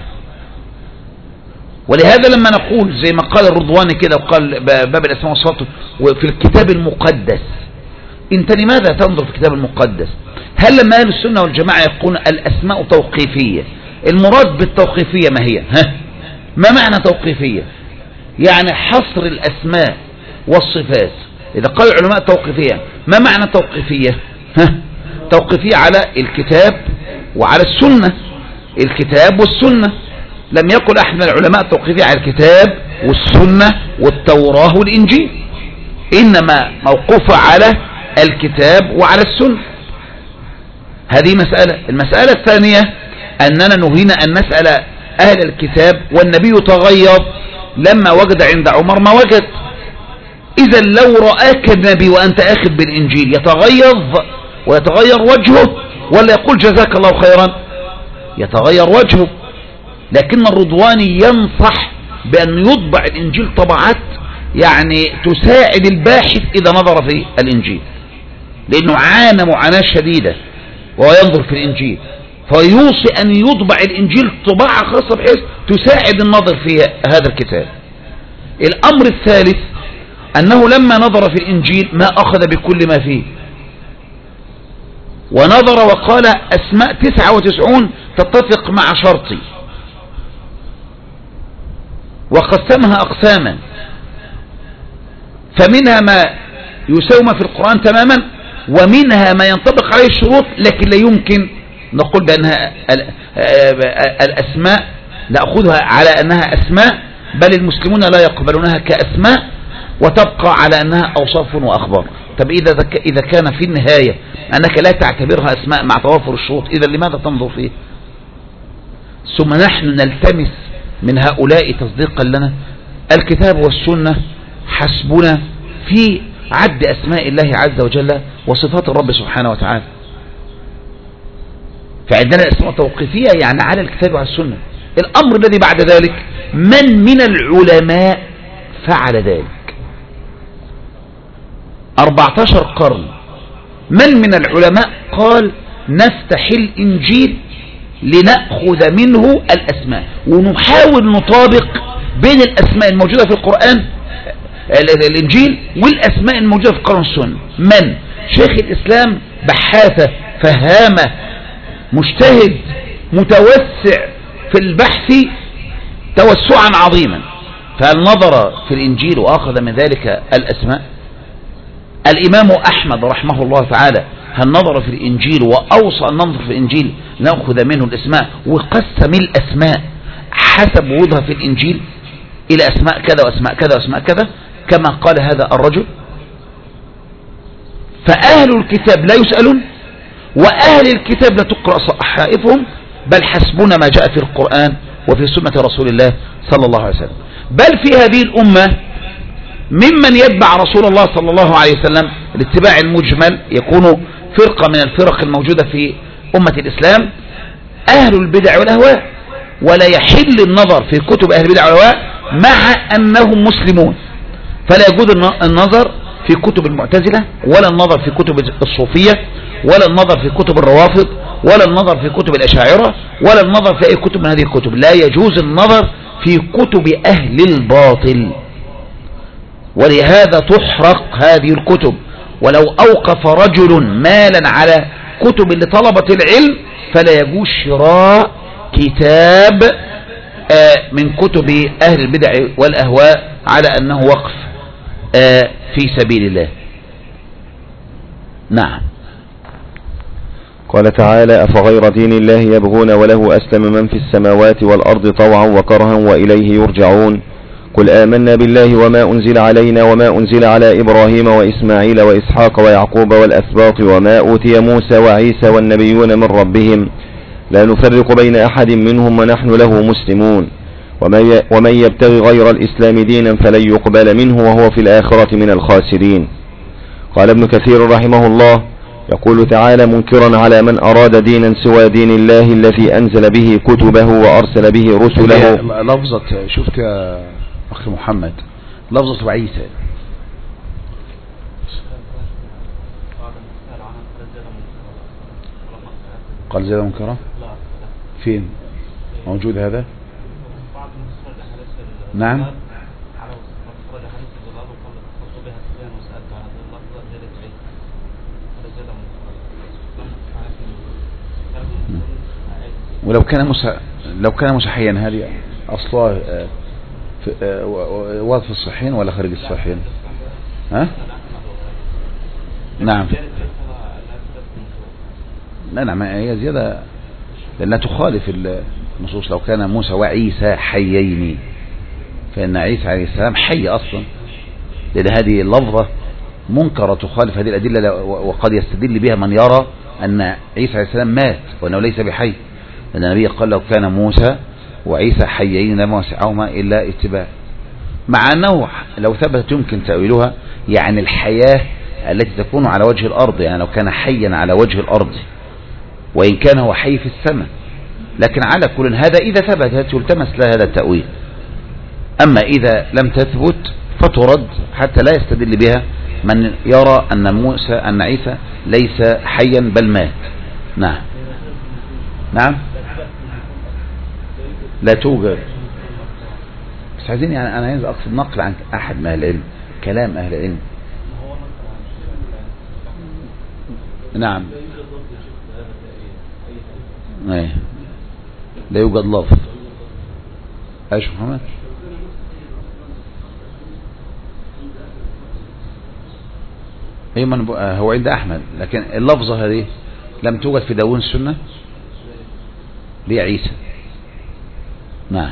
ولهذا لما نقول زي ما قال الرضواني كده وقال باب الأسماء والصفات وفي الكتاب المقدس، انت لماذا تنظر في الكتاب المقدس؟ هل لما أهل السنة والجماعة يقولون الأسماء توقيفية، المراد بالتوقيفية ما هي؟ ما معنى توقيفية؟ يعني حصر الأسماء والصفات. إذا قال العلماء توقيفية، ما معنى توقيفية؟ توقيفية على الكتاب وعلى السنة، الكتاب والسنة. لم يقل أحد من العلماء توقيفية على الكتاب والسنة والتوراة والإنجيل، إنما موقوفة على الكتاب وعلى السنة. هذه مسألة. المسألة الثانية أننا نهينا أن نسأل أهل الكتاب، والنبي تغيظ لما وجد عند عمر ما وجد. إذا لو رآك النبي وأنت آخذ بالإنجيل يتغيظ ويتغير وجهه ولا يقول جزاك الله خيرا؟ يتغير وجهه. لكن الرضواني ينصح بأن يطبع الإنجيل طبعات يعني تساعد الباحث إذا نظر في الإنجيل، لأنه عانى معاناة شديدة وهو ينظر في الإنجيل، فيوصي أن يطبع الإنجيل طباعة خاصة بحيث تساعد النظر في هذا الكتاب. الأمر الثالث أنه لما نظر في الإنجيل ما أخذ بكل ما فيه، ونظر وقال أسماء 99 تتفق مع شرطي، وقسمها أقساما، فمنها ما يساوم في القرآن تماما، ومنها ما ينطبق عليه الشروط لكن لا يمكن نقول بأنها الأسماء نأخذها على أنها أسماء، بل المسلمون لا يقبلونها كأسماء وتبقى على أنها أوصاف وأخبار. طب إذا كان في النهاية أنك لا تعتبرها أسماء مع توافر الشروط، إذا لماذا تنظر فيه؟ ثم نحن نلتمس من هؤلاء تصديقا لنا. الكتاب والسنة حسبنا في عد أسماء الله عز وجل وصفات الرب سبحانه وتعالى. فعندنا الأسماء توقيفية يعني على الكتاب وعلى السنة. الأمر الذي بعد ذلك من العلماء فعل ذلك؟ 14 قرن من العلماء قال نفتح الإنجيل لنأخذ منه الأسماء ونحاول نطابق بين الأسماء الموجودة في القرآن الإنجيل والأسماء الموجودة في القرآن والسنة. من؟ شيخ الإسلام بحاثة فهامة مجتهد متوسع في البحث توسعا عظيما، فهل نظر في الإنجيل وأخذ من ذلك الأسماء؟ الإمام أحمد رحمه الله تعالى هل نظر في الإنجيل وأوصى أن ننظر في الإنجيل نأخذ منه الأسماء، وقسم الأسماء حسب وضعها في الإنجيل إلى أسماء كذا وأسماء كذا وأسماء كذا كما قال هذا الرجل؟ فأهل الكتاب لا يسألون، وأهل الكتاب لا تقرأ صحائفهم، بل حسبنا ما جاء في القرآن وفي سنة رسول الله صلى الله عليه وسلم. بل في هذه الأمة ممن يتبع رسول الله صلى الله عليه وسلم الاتباع المجمل، يكون فرقة من الفرق الموجودة في أمة الإسلام أهل البدع والأهواء، ولا يحل النظر في كتب أهل البدع والأهواء مع أنهم مسلمون. فلا يجوز النظر في كتب المعتزلة، ولا النظر في كتب الصوفية، ولا النظر في كتب الروافض، ولا النظر في كتب الأشاعرة، ولا النظر في أي كتب من هذه الكتب. لا يجوز النظر في كتب أهل الباطل، ولهذا تحرق هذه الكتب. ولو أوقف رجل مالا على كتب اللي طلبة العلم فلا يجوز شراء كتاب من كتب أهل البدع والأهواء على أنه وقف في سبيل الله. نعم. قال تعالى: أفغير دين الله يبغون وله أسلم من في السماوات والأرض طوعا وكرها وإليه يرجعون. قل آمنا بالله وما أنزل علينا وما أنزل على إبراهيم وإسماعيل وإسحاق ويعقوب والأسباط وما أوتي موسى وعيسى والنبيون من ربهم لا نفرق بين أحد منهم ونحن له مسلمون ومن يبتغي غير الإسلام دينا فلن يقبل منه وهو في الآخرة من الخاسرين. قال ابن كثير رحمه الله: يقول تعالى منكرا على من أراد دينا سوى دين الله الذي أنزل به كتبه وأرسل به رسله. لفظة شفت يا أخي محمد لفظة عيسى قال زيادة منكرة فين موجود هذا؟ نعم. ولو كان مسحيا هذه أصلها واضح في الصحيحين ولا خارج الصحيحين؟ ها؟ نعم. لا نعم هي زيادة لأنها تخالف النصوص. لو كان موسى وعيسى حيين فإن عيسى عليه السلام حي أصلا، لأن هذه اللفظة منكرة تخالف هذه الأدلة، وقد يستدل بها من يرى أن عيسى عليه السلام مات وأنه ليس بحي، لأن النبي قال لو كان موسى وعيسى حيين لما وسعهما إلا اتباع، مع أنه لو ثبت يمكن تأويلها يعني الحياة التي تكون على وجه الأرض، يعني لو كان حيا على وجه الأرض وإن كان هو حي في السماء، لكن على كل هذا إذا ثبتت يلتمس لها هذا التأويل. أما إذا لم تثبت فترد حتى لا يستدل بها من يرى أن عيسى ليس حيا بل مات. نعم. نعم لا توجد، بس عايزين يعني أنا عايز أقصد نقل عن أحد من أهل العلم، كلام أهل العلم. نعم لا يوجد لفظ. ايش محمد؟ هو عند أحمد، لكن اللفظة هذه لم توجد في داوون السنة لعيسى. نعم.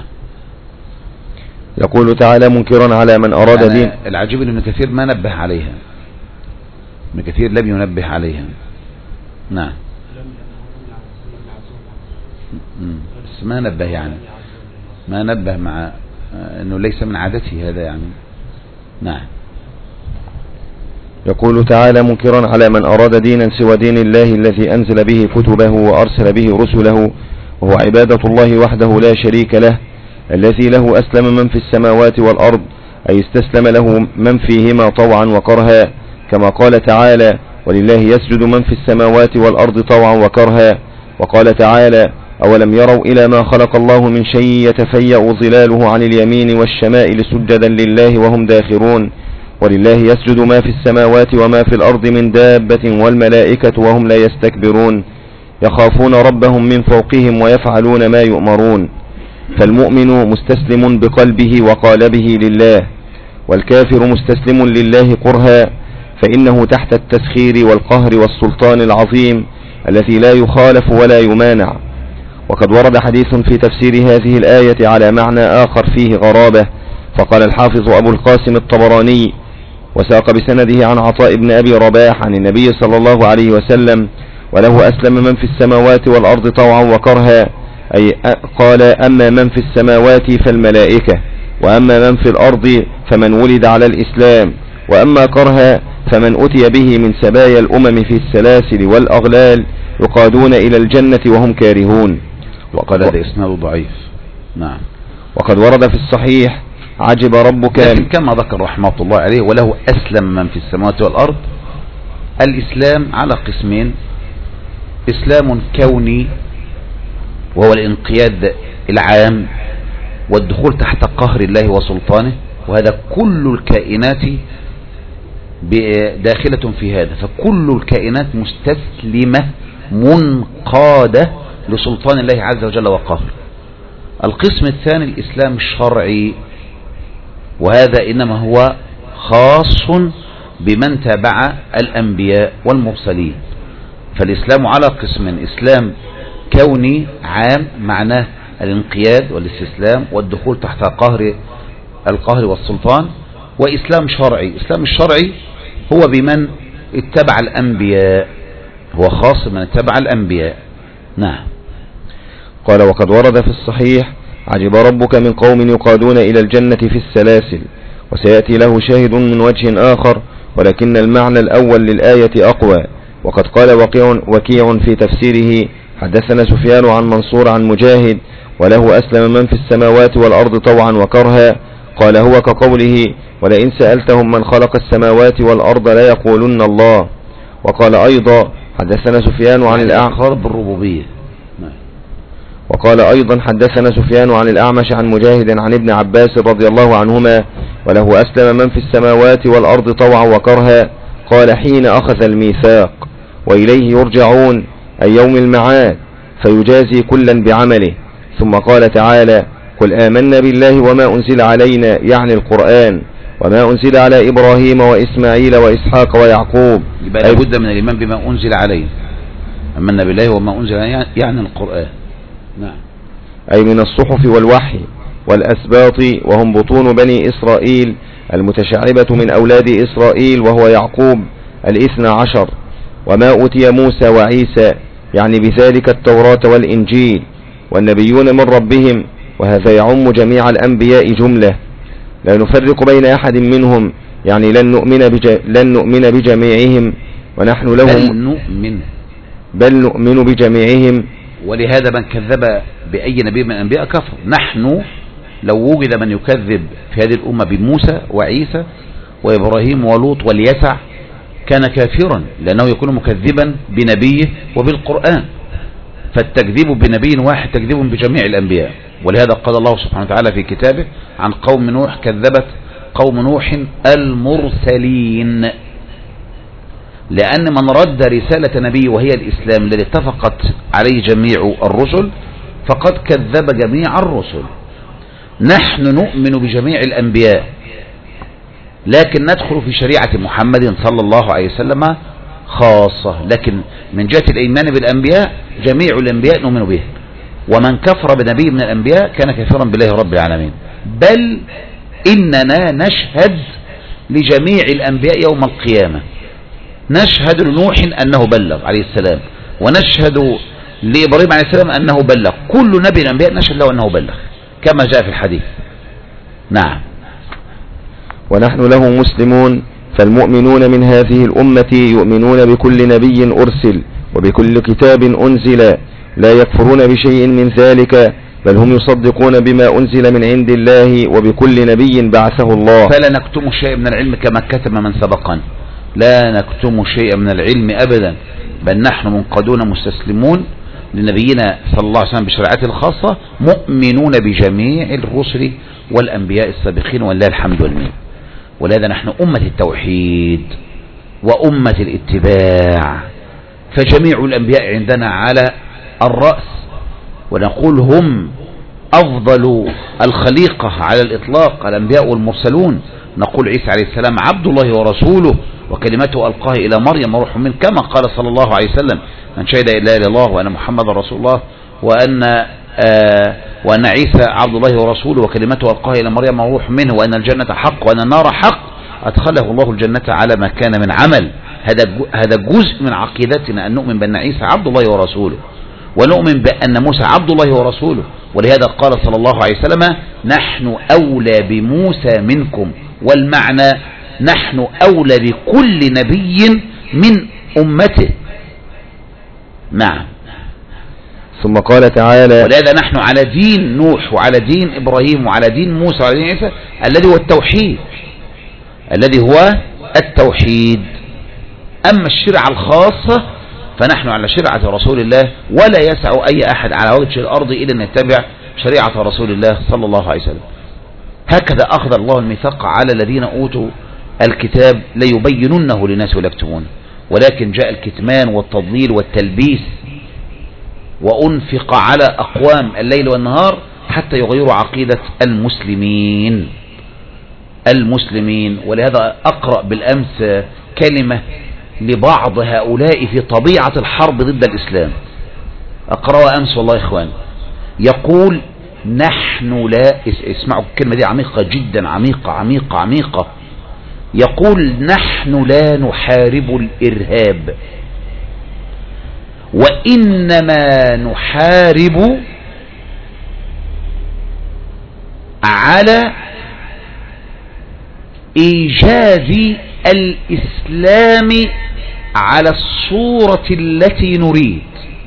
يقول تعالى منكرا على من أراد دين. العجيب أن ابن كثير ما نبه عليها، ابن كثير لم ينبه عليها. نعم. بس ما نبه يعني ما نبه مع أنه ليس من عادته هذا يعني. نعم. يقول تعالى منكرا على من أراد دينا سوى دين الله الذي أنزل به كتبه وأرسل به رسله وهو عبادة الله وحده لا شريك له الذي له أسلم من في السماوات والأرض، أي استسلم له من فيهما طوعا وكرها، كما قال تعالى ولله يسجد من في السماوات والأرض طوعا وكرها. وقال تعالى أولم يروا إلى ما خلق الله من شيء يتفيأ ظلاله عن اليمين والشمائل سجدا لله وهم داخرون. ولله يسجد ما في السماوات وما في الأرض من دابة والملائكة وهم لا يستكبرون يخافون ربهم من فوقهم ويفعلون ما يؤمرون. فالمؤمن مستسلم بقلبه وقالبه لله، والكافر مستسلم لله كرها، فإنه تحت التسخير والقهر والسلطان العظيم الذي لا يخالف ولا يمانع. وقد ورد حديث في تفسير هذه الآية على معنى آخر فيه غرابة، فقال الحافظ أبو القاسم الطبراني وساق بسنده عن عطاء بن أبي رباح عن النبي صلى الله عليه وسلم وله أسلم من في السماوات والأرض طوعا وكرها، أي قال أما من في السماوات فالملائكة، وأما من في الأرض فمن ولد على الإسلام، وأما كرها فمن أتي به من سبايا الأمم في السلاسل والأغلال يقادون إلى الجنة وهم كارهون. وقال هذا إسناد ضعيف. نعم. وقد ورد في الصحيح عجب ربك، لكن كما ذكر رحمة الله عليه وله أسلم من في السماوات والأرض. الإسلام على قسمين: إسلام كوني وهو الانقياد العام والدخول تحت قهر الله وسلطانه، وهذا كل الكائنات داخلة في هذا، فكل الكائنات مستسلمة منقادة لسلطان الله عز وجل وقهره. القسم الثاني الإسلام الشرعي، وهذا إنما هو خاص بمن تابع الأنبياء والمرسلين. فالإسلام على قسمين: إسلام كوني عام معناه الانقياد والاستسلام والدخول تحت القهر والسلطان، وإسلام شرعي. الإسلام الشرعي هو بمن اتبع الأنبياء، هو خاص بمن اتبع الأنبياء. نعم. قال: وقد ورد في الصحيح: عجب ربك من قوم يقادون إلى الجنة في السلاسل. وسيأتي له شاهد من وجه آخر، ولكن المعنى الأول للآية أقوى. وقد قال وكيع في تفسيره: حدثنا سفيان عن منصور عن مجاهد: وله أسلم من في السماوات والأرض طوعا وكرها. قال: هو كقوله: ولئن سألتهم من خلق السماوات والأرض لا يقولن الله. وقال أيضا: حدثنا سفيان عن الأعمش بالربوبية. وقال أيضا: حدثنا سفيان عن الأعمش عن مجاهد عن ابن عباس رضي الله عنهما: وله أسلم من في السماوات والأرض طوعا وكرها. قال: حين أخذ الميثاق، وإليه يرجعون، أي يوم المعاد، فيجازي كلا بعمله. ثم قال تعالى: قل آمنا بالله وما أنزل علينا، يعني القرآن، وما أنزل على إبراهيم وإسماعيل وإسحاق ويعقوب. يبقى لابد من الإيمان بما أنزل عليه. آمنا بالله وما أنزل علينا يعني القرآن. نعم. أي من الصحف والوحي والأسباط، وهم بطون بني إسرائيل المتشعبة من أولاد إسرائيل، وهو يعقوب 12. وما أوتي موسى وعيسى، يعني بذلك التوراة والإنجيل، والنبيون من ربهم، وهذا يعم جميع الأنبياء جملة، لا نفرق بين أحد منهم، يعني لن نؤمن بجميعهم، ونحن لهم بل نؤمن بجميعهم. ولهذا من كذب بأي نبي من الأنبياء كفر. نحن لو وجد من يكذب في هذه الأمة بموسى وعيسى وإبراهيم ولوط واليسع كان كافرا، لأنه يكون مكذبا بنبيه وبالقرآن. فالتكذيب بنبي واحد تكذيب بجميع الأنبياء. ولهذا قال الله سبحانه وتعالى في كتابه عن قوم نوح: كذبت قوم نوح المرسلين. لأن من رد رسالة نبي وهي الإسلام الذي اتفقت عليه جميع الرسل فقد كذب جميع الرسل. نحن نؤمن بجميع الأنبياء، لكن ندخل في شريعة محمد صلى الله عليه وسلم خاصة. لكن من جهة الإيمان بالأنبياء جميع الأنبياء نؤمن به، ومن كفر بنبي من الأنبياء كان كافرا بالله رب العالمين. بل إننا نشهد لجميع الأنبياء يوم القيامة. نشهد لنوح أنه بلغ عليه السلام، ونشهد لإبراهيم عليه السلام أنه بلغ. كل نبي من الأنبياء نشهد له أنه بلغ كما جاء في الحديث. نعم. ونحن له مسلمون، فالمؤمنون من هذه الأمة يؤمنون بكل نبي أرسل وبكل كتاب أنزل، لا يكفرون بشيء من ذلك، بل هم يصدقون بما أنزل من عند الله وبكل نبي بعثه الله. فلا نكتم شيء من العلم كما كتم من سبقنا، لا نكتم شيء من العلم أبدا، بل نحن منقادون مستسلمون لنبينا صلى الله عليه وسلم بشريعته الخاصة، مؤمنون بجميع الرسل والأنبياء السابقين، ولله الحمد والمنة. ولهذا نحن أمة التوحيد وأمة الاتباع، فجميع الأنبياء عندنا على الرأس، ونقول هم أفضل الخليقة على الإطلاق، الأنبياء والمرسلون. نقول عيسى عليه السلام عبد الله ورسوله، وكلمته ألقاها إلى مريم وروح منه، كما قال صلى الله عليه وسلم: من شهد إلا إله إلا الله وأن محمد رسول الله وأن عيسى عبد الله ورسوله وكلمته ألقاها إلى مريم وروح منه، وأن الجنة حق وأن النار حق، أدخله الله الجنة على ما كان من عمل. هذا جزء من عقيدتنا، أن نؤمن بأن عيسى عبد الله ورسوله، ونؤمن بأن موسى عبد الله ورسوله. ولهذا قال صلى الله عليه وسلم: نحن أولى بموسى منكم. والمعنى نحن أولى بكل نبي من أمته. نعم. ثم قال تعالى: ولهذا نحن على دين نوح وعلى دين إبراهيم وعلى دين موسى وعلى دين عيسى، الذي هو التوحيد، الذي هو التوحيد. أما الشريعة الخاصة فنحن على شريعة رسول الله، ولا يسع أي أحد على وجه الأرض إلا أن يتبع شريعة رسول الله صلى الله عليه وسلم. هكذا أخذ الله الميثاق على الذين أوتوا الكتاب ليبيننه للناس ولا يكتمونه. ولكن جاء الكتمان والتضليل والتلبيس، وأنفق على أقوام الليل والنهار حتى يغيروا عقيدة المسلمين. ولهذا أقرأ بالأمس كلمة لبعض هؤلاء في طبيعة الحرب ضد الإسلام، أقرأها أمس والله يا إخوان، يقول نحن لا، اسمعوا الكلمة دي عميقة جدا، عميقة. يقول نحن لا نحارب الإرهاب، وإنما نحارب على إيجاد الإسلام على الصورة التي نريد.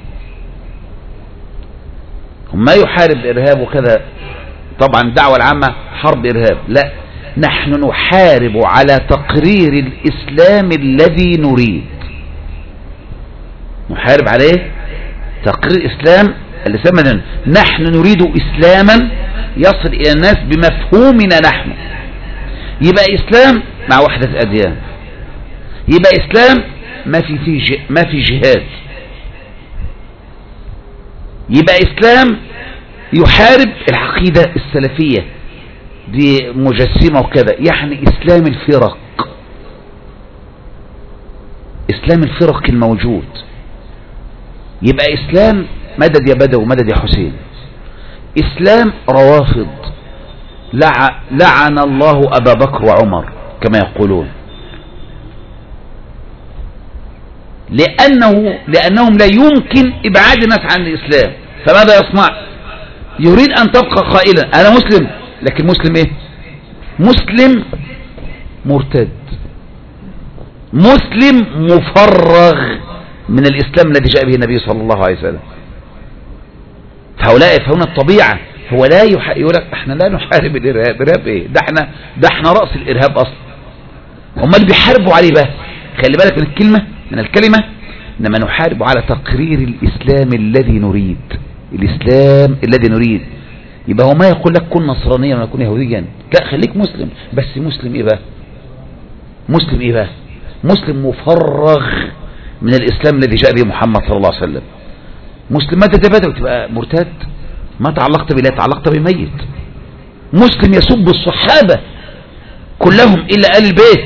هم ما يحارب الإرهاب وكذا، طبعا الدعوة العامة حرب إرهاب، لا، نحن نحارب على تقرير الإسلام الذي نريد. نحارب عليه تقرير الإسلام الذي نحن نريد إسلاما يصل إلى الناس بمفهومنا نحن. يبقى إسلام مع وحدة أديان، يبقى إسلام ما في جهاد، يبقى إسلام يحارب العقيدة السلفية دي مجسمة وكذا، يعني إسلام الفرق الموجود. يبقى إسلام مدد يا بدو مدد يا حسين، إسلام روافض لعن الله أبا بكر وعمر كما يقولون، لأنهم لا يمكن إبعاد الناس عن الإسلام. فماذا يصنع؟ يريد أن تبقى قائلا أنا مسلم، لكن مسلم إيه؟ مسلم مرتد، مسلم مفرغ من الإسلام الذي جاء به النبي صلى الله عليه وسلم. فهؤلاء يفهمون الطبيعة. هو لا يقول لك احنا لا نحارب الإرهاب. إرهاب ايه؟ ده احنا رأس الإرهاب أصلا. هم اللي بيحاربوا عليه بقى، خلي بالك من الكلمة، إنما نحارب على تقرير الإسلام الذي نريد. الإسلام الذي نريد. يبقى هو ما يقول لك كن نصرانيا ولا كن يهوديا، لا، خليك مسلم. بس مسلم ايه بقى؟ مسلم مفرغ من الإسلام الذي جاء به محمد صلى الله عليه وسلم. مسلم ما تتبادل وتبقى مرتد، ما تعلقت بالله، تعلقت بميت. مسلم يسب الصحابة كلهم إلا آل البيت.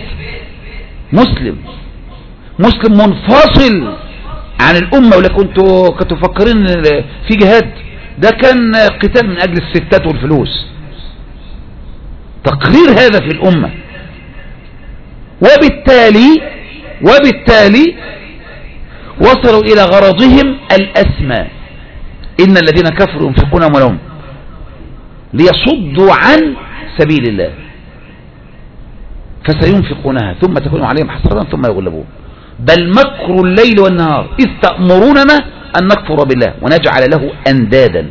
مسلم منفصل عن الأمة. ولا كنتوا فكرين في جهاد؟ ده كان قتال من أجل الستات والفلوس. تقرير هذا في الأمة. وبالتالي وصلوا إلى غرضهم الأسمى. إن الذين كفروا ينفقون أموالهم ليصدوا عن سبيل الله فسينفقونها ثم تكون عليهم حسرة ثم يغلبون. بل مكر الليل والنهار إذ تأمروننا أن نكفر بالله ونجعل له أندادا.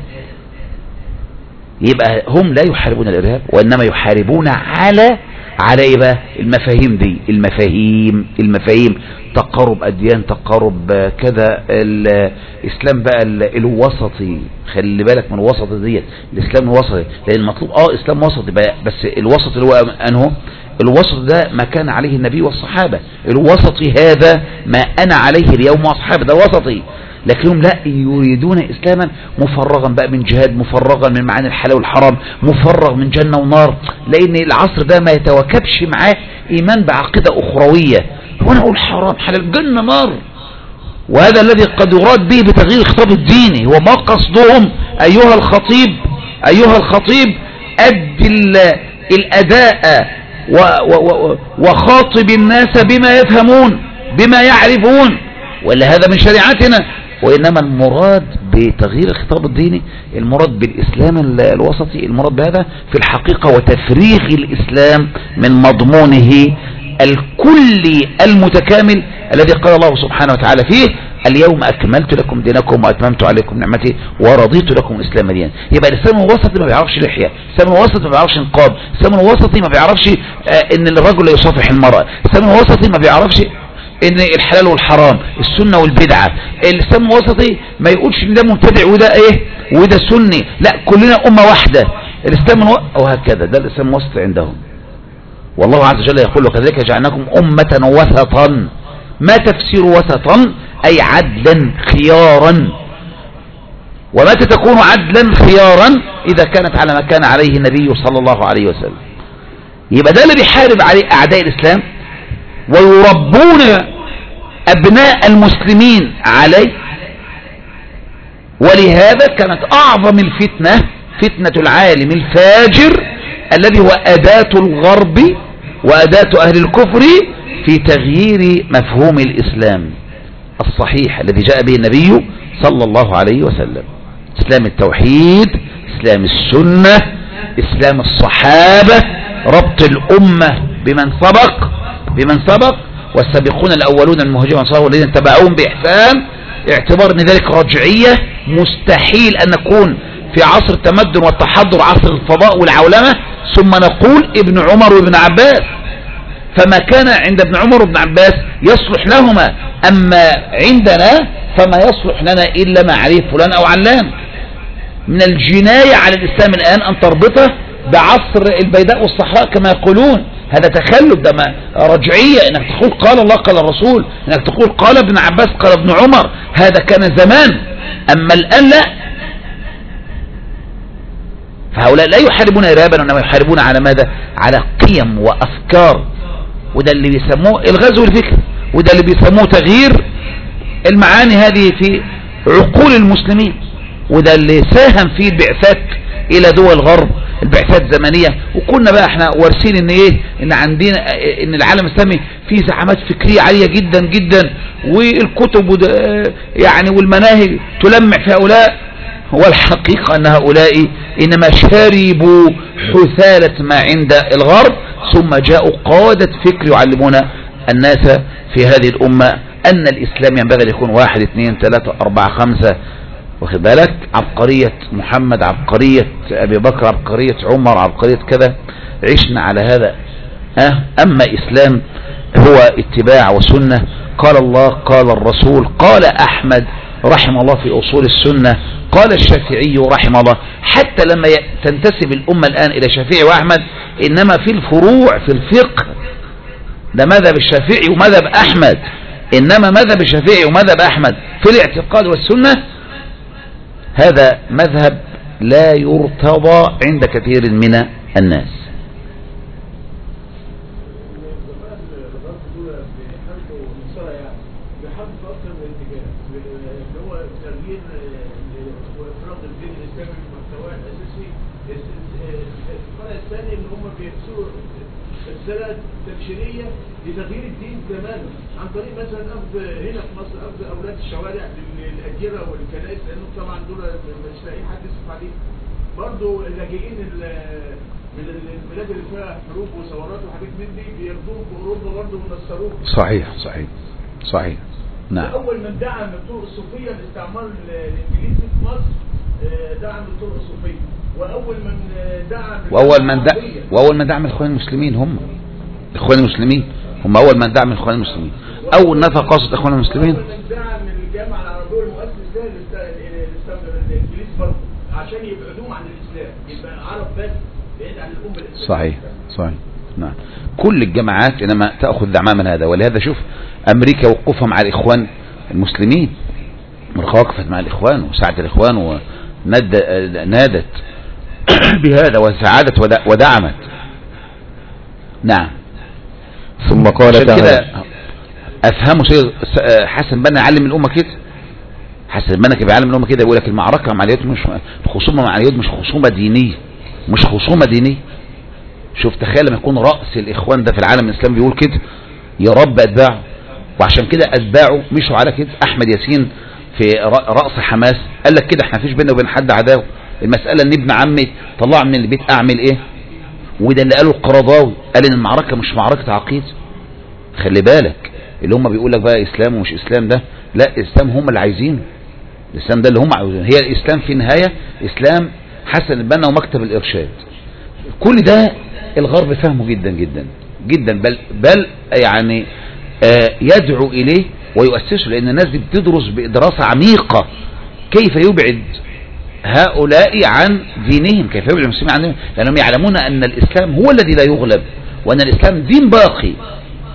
يبقى هم لا يحاربون الإرهاب، وإنما يحاربون على إيه بقى؟ المفاهيم دي، المفاهيم تقارب أديان، تقارب كذا. الإسلام بقى الوسطي، خلي بالك من الوسط ديت، الإسلام الوسطي، لأن المطلوب إسلام وسطي بقى. بس الوسط اللي هو أنه الوسط ده ما كان عليه النبي والصحابة. الوسطي هذا ما أنا عليه اليوم وأصحابه، ده الوسطي. لكنهم لا، يريدون إسلاما مفرغا بقى من جهاد، مفرغا من معاني الحلال والحرام، مفرغ من جنة ونار. لأن العصر ده ما يتواكبش معاه إيمان بعقيدة أخروية. وانا اقول حرام حلال جنة نار. وهذا الذي قد يراد به بتغيير الخطاب الديني. هو ما قصدهم ايها الخطيب ادي الاداء وخاطب الناس بما يفهمون بما يعرفون، ولا هذا من شريعتنا. وإنما المراد بتغيير الخطاب الديني، المراد بالإسلام الوسطي، المراد بهذا في الحقيقة وتفريغ الإسلام من مضمونه الكلي المتكامل الذي قال الله سبحانه وتعالى فيه اليوم أكملت لكم دينكم وأتممت عليكم نعمتي ورضيت لكم الإسلام دينا. يبقى الإسلام الوسطي ما بيعرفش لحية، الإسلام الوسطي ما بيعرفش نقاب، الإسلام الوسطي ما بيعرفش إن الرجل لا يصافح المرأة، الإسلام الوسطي ما بيعرفش إن الحلال والحرام، السنة والبدعة. الإسلام الوسطي ما يقولش إن ده مبتدع وده إيه وده سني، لا، كلنا أمة واحدة. الإسلام وهكذا، ده الإسلام الوسطي عندهم. والله عز وجل يقول وكذلك جعلناكم أمة وسطا ما تفسير وسطا؟ أي عدلا خيارا. ومتى تكون عدلا خيارا؟ إذا كانت على ما كان عليه النبي صلى الله عليه وسلم. يبقى ده اللي بيحارب عليه أعداء الإسلام ويربون أبناء المسلمين عليه. ولهذا كانت أعظم الفتنة فتنة العالم الفاجر الذي هو أداة الغرب وأداة أهل الكفر في تغيير مفهوم الإسلام الصحيح الذي جاء به النبي صلى الله عليه وسلم. إسلام التوحيد، إسلام السنة، إسلام الصحابة، ربط الأمة بمن سبق والسابقون الأولون المهاجرون والأنصار والذين تبعوهم بإحسان، اعتبار ان ذلك رجعية. مستحيل أن نكون في عصر التمدن والتحضر، عصر الفضاء والعولمة، ثم نقول ابن عمر وابن عباس. فما كان عند ابن عمر وابن عباس يصلح لهما، أما عندنا فما يصلح لنا إلا ما عليه فلان أو علان. من الجناية على الإسلام الآن أن تربطه بعصر البيداء والصحراء كما يقولون. هذا تخلف، ده رجعية. انك تقول قال الله قال الرسول، انك تقول قال ابن عباس قال ابن عمر، هذا كان زمان. اما الان لا. فهؤلاء لا يحاربون إرهابا، وانما يحاربون على ماذا؟ على قيم وافكار. وده اللي بيسموه الغزو الفكري، وده اللي بيسموه تغيير المعاني هذه في عقول المسلمين. وده اللي ساهم فيه البعثات الى دول الغرب، البعثات زمنية. وكنا بقى احنا وارسين ان ايه، ان عندنا ان العالم الاسلامي فيه زعامات فكرية عالية جدا جدا، والكتب يعني والمناهج تلمع في هؤلاء. والحقيقة ان هؤلاء انما شاربوا حثالة ما عند الغرب، ثم جاءوا قادة فكر يعلمون الناس في هذه الامة ان الاسلام ينبغي يكون 1 2 3 4 5. واخد بالك؟ عبقرية محمد، عبقرية أبي بكر، عبقرية عمر، عبقرية كذا. عشنا على هذا. أما إسلام هو اتباع وسنة. قال الله قال الرسول قال أحمد رحمه الله في أصول السنة، قال الشافعي رحمه الله. حتى لما تنتسب الأمة الآن إلى شافعي وأحمد، إنما في الفروع في الفقه ده مذهب الشافعي ومذهب أحمد. إنما مذهب الشافعي ومذهب أحمد في الاعتقاد والسنة هذا مذهب لا يرتضى عند كثير من الناس. لتغيير الدين تماما عن طريق مثلا اخذ هنا في مصر اخذ اولاد الشوارع للاجره والكنائس، لانه طبعا دول مش لاقيين حد يصرف عليهم. برضه اللاجئين من البلاد اللي فيها حروب وثورات وحاجات من دي بياخدوهم في اوروبا برضه وينصروهم. صحيح. نعم. اول من دعم الطرق الصوفيه الاستعمار الانجليزي في مصر دعم الطرق الصوفيه، واول من دعم الاخوان المسلمين هم اخوان المسلمين. هم اول من دعم الاخوان المسلمين، اول نفقه قصد اخوان المسلمين. اول من دعم الجامعه العربيه المؤسس الانجليز برضه عشان يبعدوهم عن الاسلام، يبقى عرب بس بعيد عن الامه الاسلاميه. صحيح. نعم. كل الجماعات انما تاخذ دعمها من هذا. ولهذا شوف امريكا وقوفها مع الاخوان المسلمين، وقفت مع الاخوان وساعدت الاخوان ونادت بهذا وساعدت ودعمت. نعم. ثم قال تعالى افهموا شيء حسن بنا يعلم الامه كده. حسن بنا كان بيعلم الامه كده، يقول لك المعركه مع اليهود مش الخصومه مع اليهود مش خصومه دينيه. شوف تخيل لما يكون راس الاخوان ده في العالم الاسلامي بيقول كده يا رب اتباعه. وعشان كده اتباعه مشوا على كده. احمد ياسين في راس حماس قال لك كده احنا مفيش بيننا وبين حد عداوه، المساله ان ابن عمي طلع من البيت اعمل ايه. وده اللي قاله القرضاوي، قال ان المعركة مش معركة عقيدة. خلي بالك اللي هم بيقول لك بقى اسلام ومش اسلام، ده لا، اسلام هم اللي عايزينه. الاسلام ده اللي هم عايزينه. هي الاسلام في النهاية اسلام حسن البنا ومكتب الارشاد. كل ده الغرب فهمه جدا جدا جدا، بل يعني يدعو اليه ويؤسسه، لان الناس دي بتدرس بدراسة عميقة كيف يبعد هؤلاء عن دينهم، كيف يبعد المسلمين عن دينهم، لأنهم يعلمون أن الإسلام هو الذي لا يغلب، وأن الإسلام دين باقي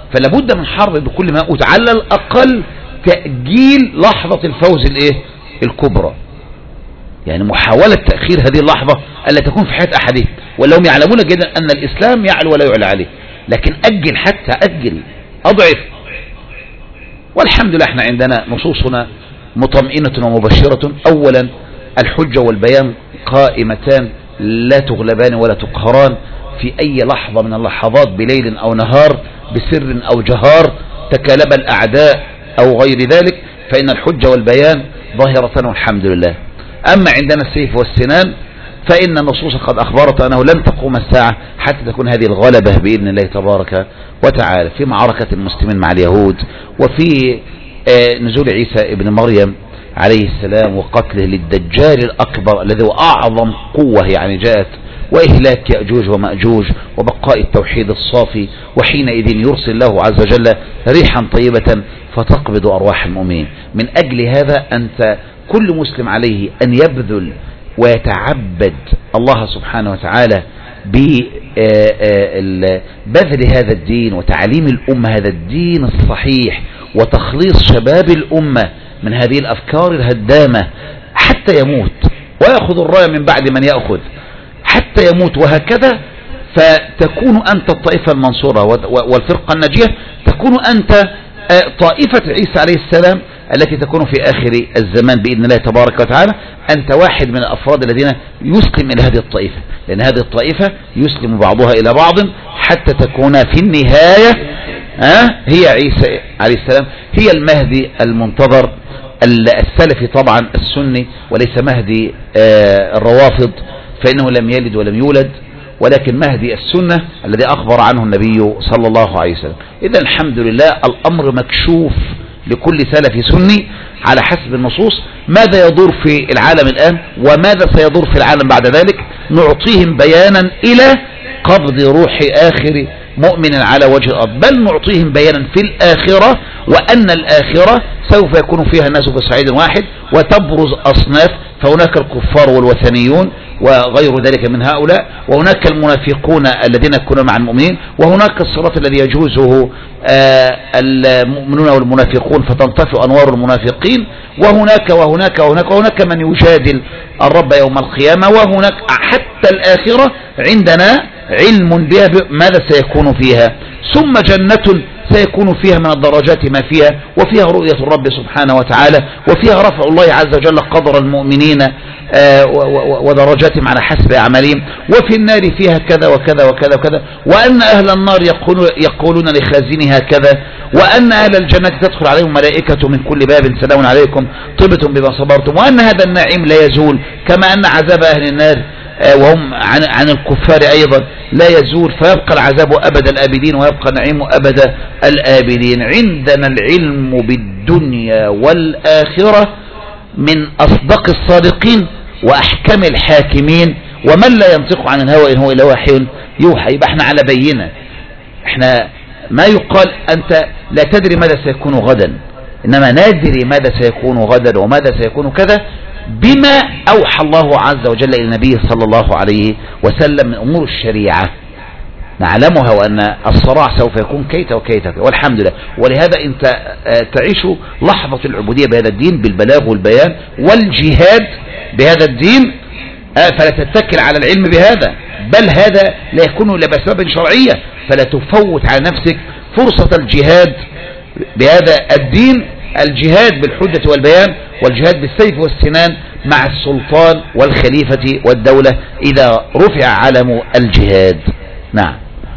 فلا بد من حرب بكل ما أوت، على الأقل تأجيل لحظة الفوز الكبرى، يعني محاولة تأخير هذه اللحظة ألا تكون في حياة أحدهم، ولهم يعلمون جدا أن الإسلام يعلو ولا يعلى عليه، لكن أجل حتى أجل أضعف. والحمد لله احنا عندنا نصوصنا مطمئنة ومبشرة. أولا الحجة والبيان قائمتان لا تغلبان ولا تقهران في أي لحظة من اللحظات بليل أو نهار، بسر أو جهار، تكالب الأعداء أو غير ذلك، فإن الحجة والبيان ظاهرة والحمد لله. أما عندنا السيف والسنان فإن النصوص قد أخبرت أنه لن تقوم الساعة حتى تكون هذه الغلبة بإذن الله تبارك وتعالى في معركة المسلمين مع اليهود، وفي نزول عيسى ابن مريم عليه السلام وقتله للدجال الأكبر الذي هو أعظم قوة يعني جاءت، وإهلاك يأجوج ومأجوج، وبقاء التوحيد الصافي، وحينئذ يرسل الله عز وجل ريحا طيبة فتقبض أرواح المؤمنين. من أجل هذا أنت كل مسلم عليه أن يبذل ويتعبد الله سبحانه وتعالى ببذل هذا الدين وتعليم الأمة هذا الدين الصحيح، وتخليص شباب الأمة من هذه الأفكار الهدامة حتى يموت، ويأخذ الراية من بعد من يأخذ حتى يموت، وهكذا فتكون أنت الطائفة المنصورة والفرقة الناجية، تكون أنت طائفة عيسى عليه السلام التي تكون في آخر الزمان بإذن الله تبارك وتعالى. أنت واحد من الأفراد الذين يسلم إلى هذه الطائفة، لأن هذه الطائفة يسلم بعضها إلى بعض حتى تكون في النهاية هي عيسى عليه السلام، هي المهدي المنتظر السلفي طبعا السني، وليس مهدي الروافض فإنه لم يلد ولم يولد، ولكن مهدي السنة الذي أخبر عنه النبي صلى الله عليه وسلم. إذا الحمد لله الأمر مكشوف لكل سلفي سني على حسب النصوص، ماذا يدور في العالم الآن وماذا سيدور في العالم بعد ذلك، نعطيهم بيانا إلى قبض روح آخر مؤمن على وجه الأرض، بل نعطيهم بيانا في الآخرة، وأن الآخرة سوف يكون فيها الناس بصعيد واحد وتبرز أصناف، فهناك الكفار والوثنيون وغير ذلك من هؤلاء، وهناك المنافقون الذين يكونون مع المؤمنين، وهناك الصراط الذي يجوزه المؤمنون والمنافقون فتنطفئ أنوار المنافقين، وهناك وهناك وهناك وهناك من يجادل الرب يوم القيامة، وهناك حتى الآخرة عندنا علم بها ماذا سيكون فيها، ثم جنة سيكون فيها من الدرجات ما فيها، وفيها رؤية الرب سبحانه وتعالى، وفيها رفع الله عز وجل قدر المؤمنين ودرجاتهم على حسب أعمالهم، وفي النار فيها كذا وكذا وكذا وكذا، وأن أهل النار يقولون لخازنها كذا، وأن أهل الجنة تدخل عليهم ملائكة من كل باب سلام عليكم طبتم بما صبرتم، وأن هذا النعيم لا يزول، كما أن عذاب أهل النار وهم عن الكفار أيضا لا يزول، فيبقى العذاب أبد الآبدين ويبقى النعيم أبد الآبدين. عندنا العلم بالدنيا والآخرة من أصدق الصادقين وأحكم الحاكمين، ومن لا ينطق عن الهوى إن هو إلا وحي يوحى. يبقى احنا على بينة، احنا ما يقال أنت لا تدري ماذا سيكون غدا، إنما ندري ماذا سيكون غدا وماذا سيكون كذا بما أوحى الله عز وجل إلى النبي صلى الله عليه وسلم من أمور الشريعة نعلمها، وأن الصراع سوف يكون كيت وكيت، والحمد لله. ولهذا أنت تعيش لحظة العبودية بهذا الدين بالبلاغ والبيان والجهاد بهذا الدين، فلا تتكل على العلم بهذا، بل هذا لا يكون إلا بسبب شرعية، فلا تفوت على نفسك فرصة الجهاد بهذا الدين، الجهاد بالحجة والبيان، والجهاد بالسيف والسنان مع السلطان والخليفة والدولة إذا رفع علم الجهاد. نعم.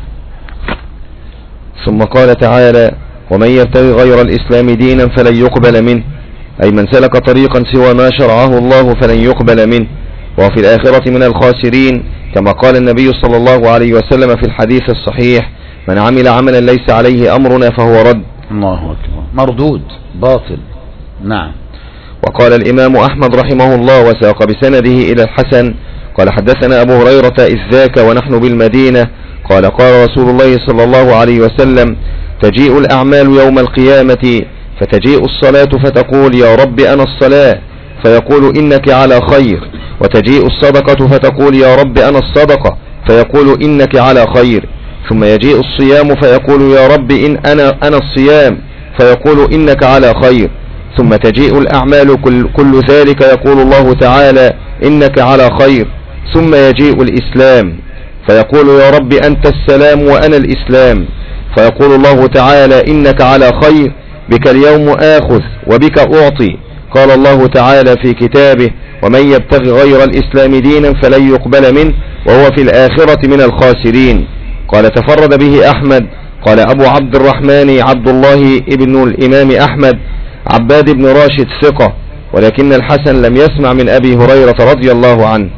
ثم قال تعالى: ومن يبتغي غير الإسلام دينا فلن يقبل منه، أي من سلك طريقا سوى ما شرعه الله فلن يقبل منه، وفي الآخرة من الخاسرين، كما قال النبي صلى الله عليه وسلم في الحديث الصحيح: من عمل عملا ليس عليه أمرنا فهو رد. الله أكبر، مردود باطل. نعم. وقال الإمام أحمد رحمه الله وساق بسنده إلى الحسن قال: حدثنا أبو هريرة إذ ذاك ونحن بالمدينة قال: قال رسول الله صلى الله عليه وسلم: تجيء الأعمال يوم القيامة فتجيء الصلاة فتقول: يا رب أنا الصلاة، فيقول: إنك على خير. وتجيء الصدقة فتقول: يا رب أنا الصدقة، فيقول: إنك على خير. ثم يجيء الصيام فيقول يا رب إن أنا الصيام، فيقول إنك على خير. ثم تجيء الأعمال كل ذلك يقول الله تعالى إنك على خير. ثم يجيء الإسلام فيقول يا رب أنت السلام وأنا الإسلام، فيقول الله تعالى إنك على خير، بك اليوم آخذ وبك أعطي. قال الله تعالى في كتابه ومن يبتغي غير الإسلام دينا فلن يقبل منه وهو في الآخرة من الخاسرين. قال تفرد به أحمد. قال أبو عبد الرحمن عبد الله ابن الإمام أحمد عباد بن راشد ثقة، ولكن الحسن لم يسمع من أبي هريرة رضي الله عنه،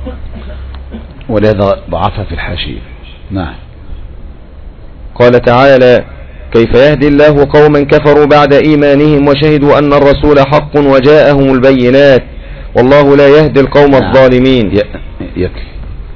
ولهذا ضعف في الحاشية. نعم. قال تعالى كيف يهدي الله قوما كفروا بعد إيمانهم وشهدوا أن الرسول حق وجاءهم البينات والله لا يهدي القوم الظالمين. يكفي.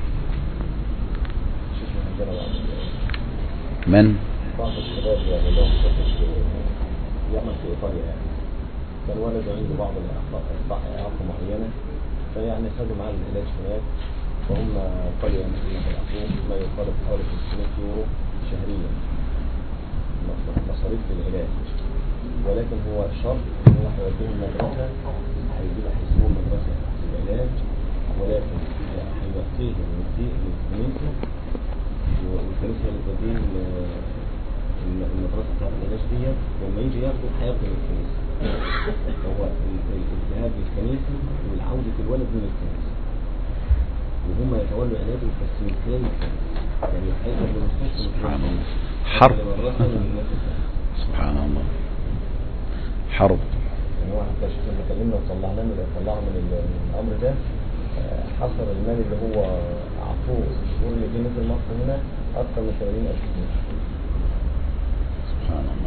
من؟ بعض الشباب يعني لهم يعمل في إيطاليا، يعني كان ولد عنده بعض إعاقة معينة، فيعني خدوا معاه العلاج هناك، فهم قالوا يعني الأخوة ما يقارب حوالي 500 يورو شهريا مصاريف للعلاج، ولكن هو شرط إن هو هيوديهم مدرسة، هيسيبوهم مدرسة للعلاج، ولكن هيوفيهم للكنيسة، والكنيسة اللي بتدين المدرسة بتاعت العلاج ديت، لما يجي ياخدوا هياخدوا من الكنيسة. هو الذهاب للكنيسة والعودة الولد من الكنيسة، وهم يتولوا علاجه بس من خلال الكنيسة، يعني هيقدر للمستشفى. سبحان الله. حرب. سبحان الله. حرب. يعني هو حتى لما كلمنا وطلعنا من الأمر ده، حصل المال اللي هو عطوه الشهور اللي جه نزل مصر هنا أكثر من 80,000 جنيه. سبحان الله.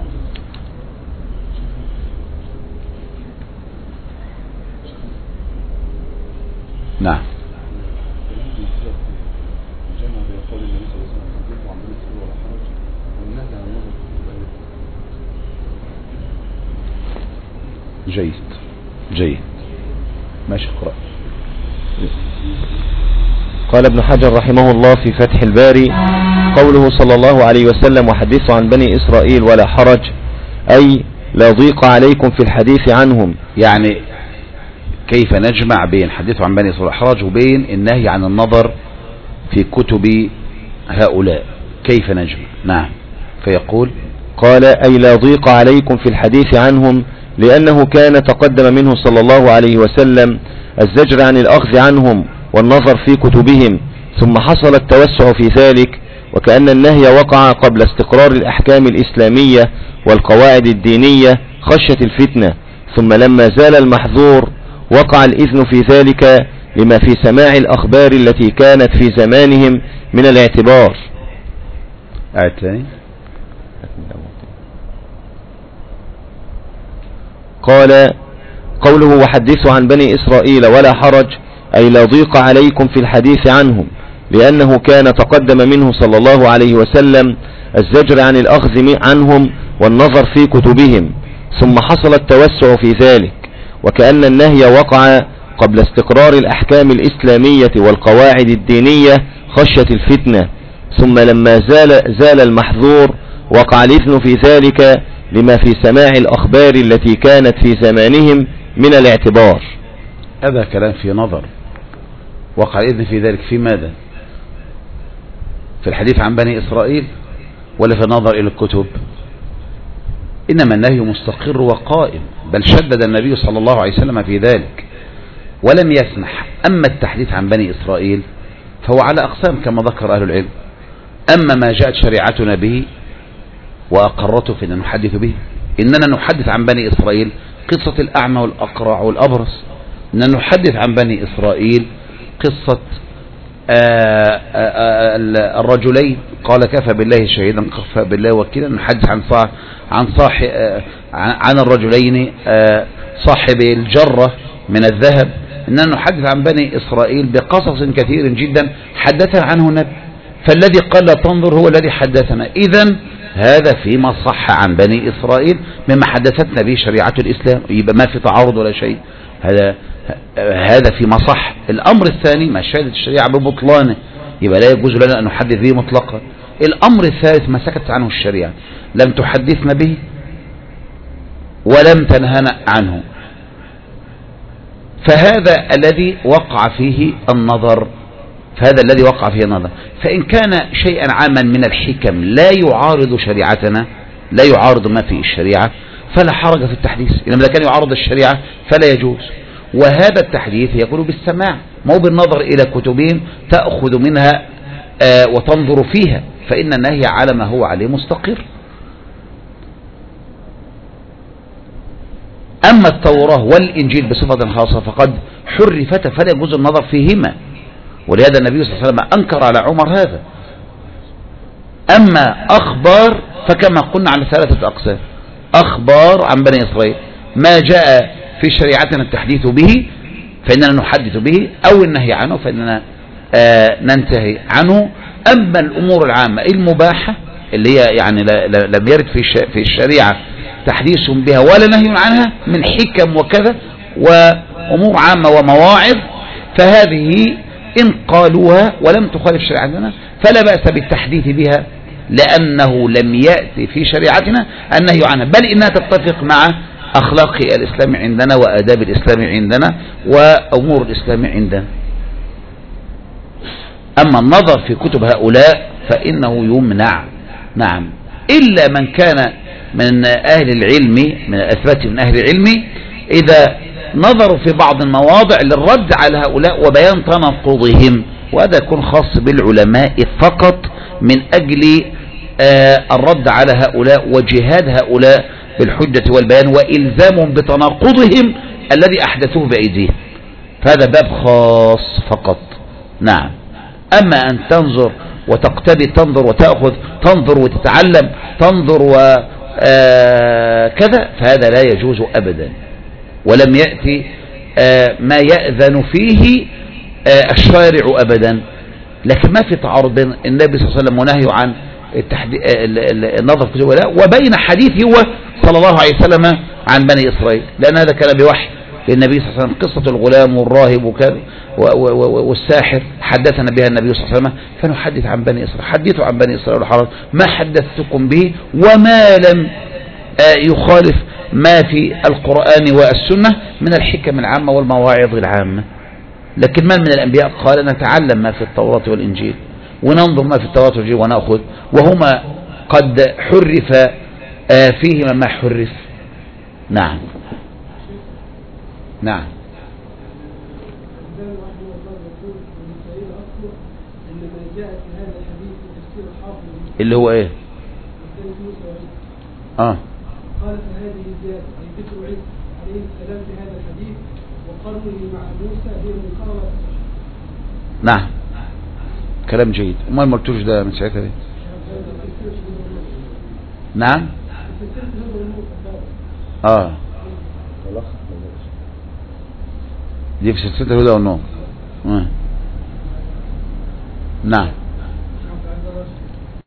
نعم. جيد جيد. ماشي اقرأ. قال ابن حجر رحمه الله في فتح الباري قوله صلى الله عليه وسلم وحدثوا عن بني إسرائيل ولا حرج، أي لا ضيق عليكم في الحديث عنهم. يعني كيف نجمع بين حديث عن بني إسرائيل حرج وبين النهي عن النظر في كتب هؤلاء؟ كيف نجمع؟ نعم. فيقول قال أي لا ضيق عليكم في الحديث عنهم، لأنه كان تقدم منه صلى الله عليه وسلم الزجر عن الأخذ عنهم والنظر في كتبهم، ثم حصل التوسع في ذلك، وكأن النهي وقع قبل استقرار الأحكام الإسلامية والقواعد الدينية خشية الفتنة، ثم لما زال المحظور وقع الإذن في ذلك لما في سماع الأخبار التي كانت في زمانهم من الاعتبار. قال قوله وحدثوا عن بني إسرائيل ولا حرج، أي لا ضيق عليكم في الحديث عنهم، لأنه كان تقدم منه صلى الله عليه وسلم الزجر عن الأخذ عنهم والنظر في كتبهم، ثم حصل التوسع في ذلك، وكأن النهي وقع قبل استقرار الأحكام الإسلامية والقواعد الدينية خشية الفتنة، ثم لما زال المحظور وقع الإذن في ذلك لما في سماع الأخبار التي كانت في زمانهم من الاعتبار. هذا كلام في نظر. وقع الإذن في ذلك في ماذا؟ في الحديث عن بني إسرائيل ولا في النظر إلى الكتب؟ إنما النهي مستقر وقائم، بل شدد النبي صلى الله عليه وسلم في ذلك ولم يسمح. أما التحديث عن بني إسرائيل فهو على أقسام كما ذكر أهل العلم. أما ما جاءت شريعتنا به وأقرته فإننا نحدث به. إننا نحدث عن بني إسرائيل قصة الأعمى والأقرع والأبرص، إننا نحدث عن بني إسرائيل قصة الرجلين قال كفى بالله شهيدا كفى بالله وكيلا. نحدث عن الرجلين صاحب الجرة من الذهب. إننا نحدث عن بني إسرائيل بقصص كثير جدا حدثنا عنه النبي، فالذي قال لا تنظر هو الذي حدثنا. إذن هذا فيما صح عن بني إسرائيل مما حدثتنا به شريعة الإسلام، يبقى ما في تعارض ولا شيء. هذا فيما صح. الأمر الثاني ما شهدت الشريعة ببطلانه، يبقى لا يجوز لنا أن نحدث به مطلقا. الأمر الثالث ما سكت عنه الشريعة، لم تحدثنا به ولم تنهنا عنه، فهذا الذي وقع فيه النظر، فإن كان شيئا عاما من الحكم لا يعارض شريعتنا، لا يعارض ما في الشريعة، فلا حرج في التحديث. إنما إذا كان يعارض الشريعة فلا يجوز. وهذا التحديث يكون بالسماع، مو بالنظر إلى كتبهم تأخذ منها وتنظر فيها، فإن النهي على ما هو عليه مستقر. أما التوراة والإنجيل بصفة خاصة فقد حرفت فلا يجوز النظر فيهما، ولهذا النبي صلى الله عليه وسلم أنكر على عمر هذا. أما أخبار فكما قلنا على 3 أقسام: أخبار عن بني إسرائيل ما جاء في شريعتنا التحديث به فإننا نحدث به، أو النهي عنه فإننا ننتهي عنه. أما الأمور العامة المباحة اللي هي يعني لم يرد في الشريعة تحديث بها ولا نهي عنها من حكم وكذا وأمور عامة ومواعظ، فهذه إن قالوها ولم تخالف شريعتنا فلا بأس بالتحديث بها، لأنه لم يأتي في شريعتنا النهي عنها، بل إنها تتفق مع أخلاق الإسلام عندنا وآداب الإسلام عندنا وأمور الإسلام عندنا. أما النظر في كتب هؤلاء فإنه يمنع، نعم، إلا من كان من أهل العلم، من الأثبات من أهل العلم، إذا نظروا في بعض المواضع للرد على هؤلاء وبيان تناقضهم، وهذا يكون خاص بالعلماء فقط من أجل الرد على هؤلاء وجهاد هؤلاء بالحجة والبيان وإلزامهم بتناقضهم الذي أحدثوه بأيديهم، فهذا باب خاص فقط. نعم. أما أن تنظر وتقتدي، تنظر وتأخذ، تنظر وتتعلم، تنظر وكذا، فهذا لا يجوز أبدا، ولم يأتي ما يأذن فيه الشارع أبدا. لكن ما في تعارض بين النبي صلى الله عليه وسلم ونهيه عن النظر في الولاء وبين حديثه هو صلى الله عليه وسلم عن بني إسرائيل، لأن هذا كان بوحي للنبي صلى الله عليه وسلم. قصة الغلام والراهب والساحر حدثنا بها النبي صلى الله عليه وسلم، فنحدث عن بني إسرائيل. حدثوا عن بني إسرائيل الحرام ما حدثتكم به وما لم يخالف ما في القرآن والسنة من الحكم العامة والمواعظ العامة. لكن من الأنبياء قال نتعلم ما في التوراة والإنجيل وننظر ما في التوراة والإنجيل ونأخذ، وهما قد حرف فيهما ما حرف. نعم. نعم. اللي هو ايه؟ قالت هذه الزيادة أي ذكر عيسى عليه السلام في هذا الحديث وقرنه مع موسى هي المقارنة. نعم، كلام جيد. امال ما قلتوش ده من ساعتها ليه؟ نعم. دي في سلسلة الهدى والنور. نعم.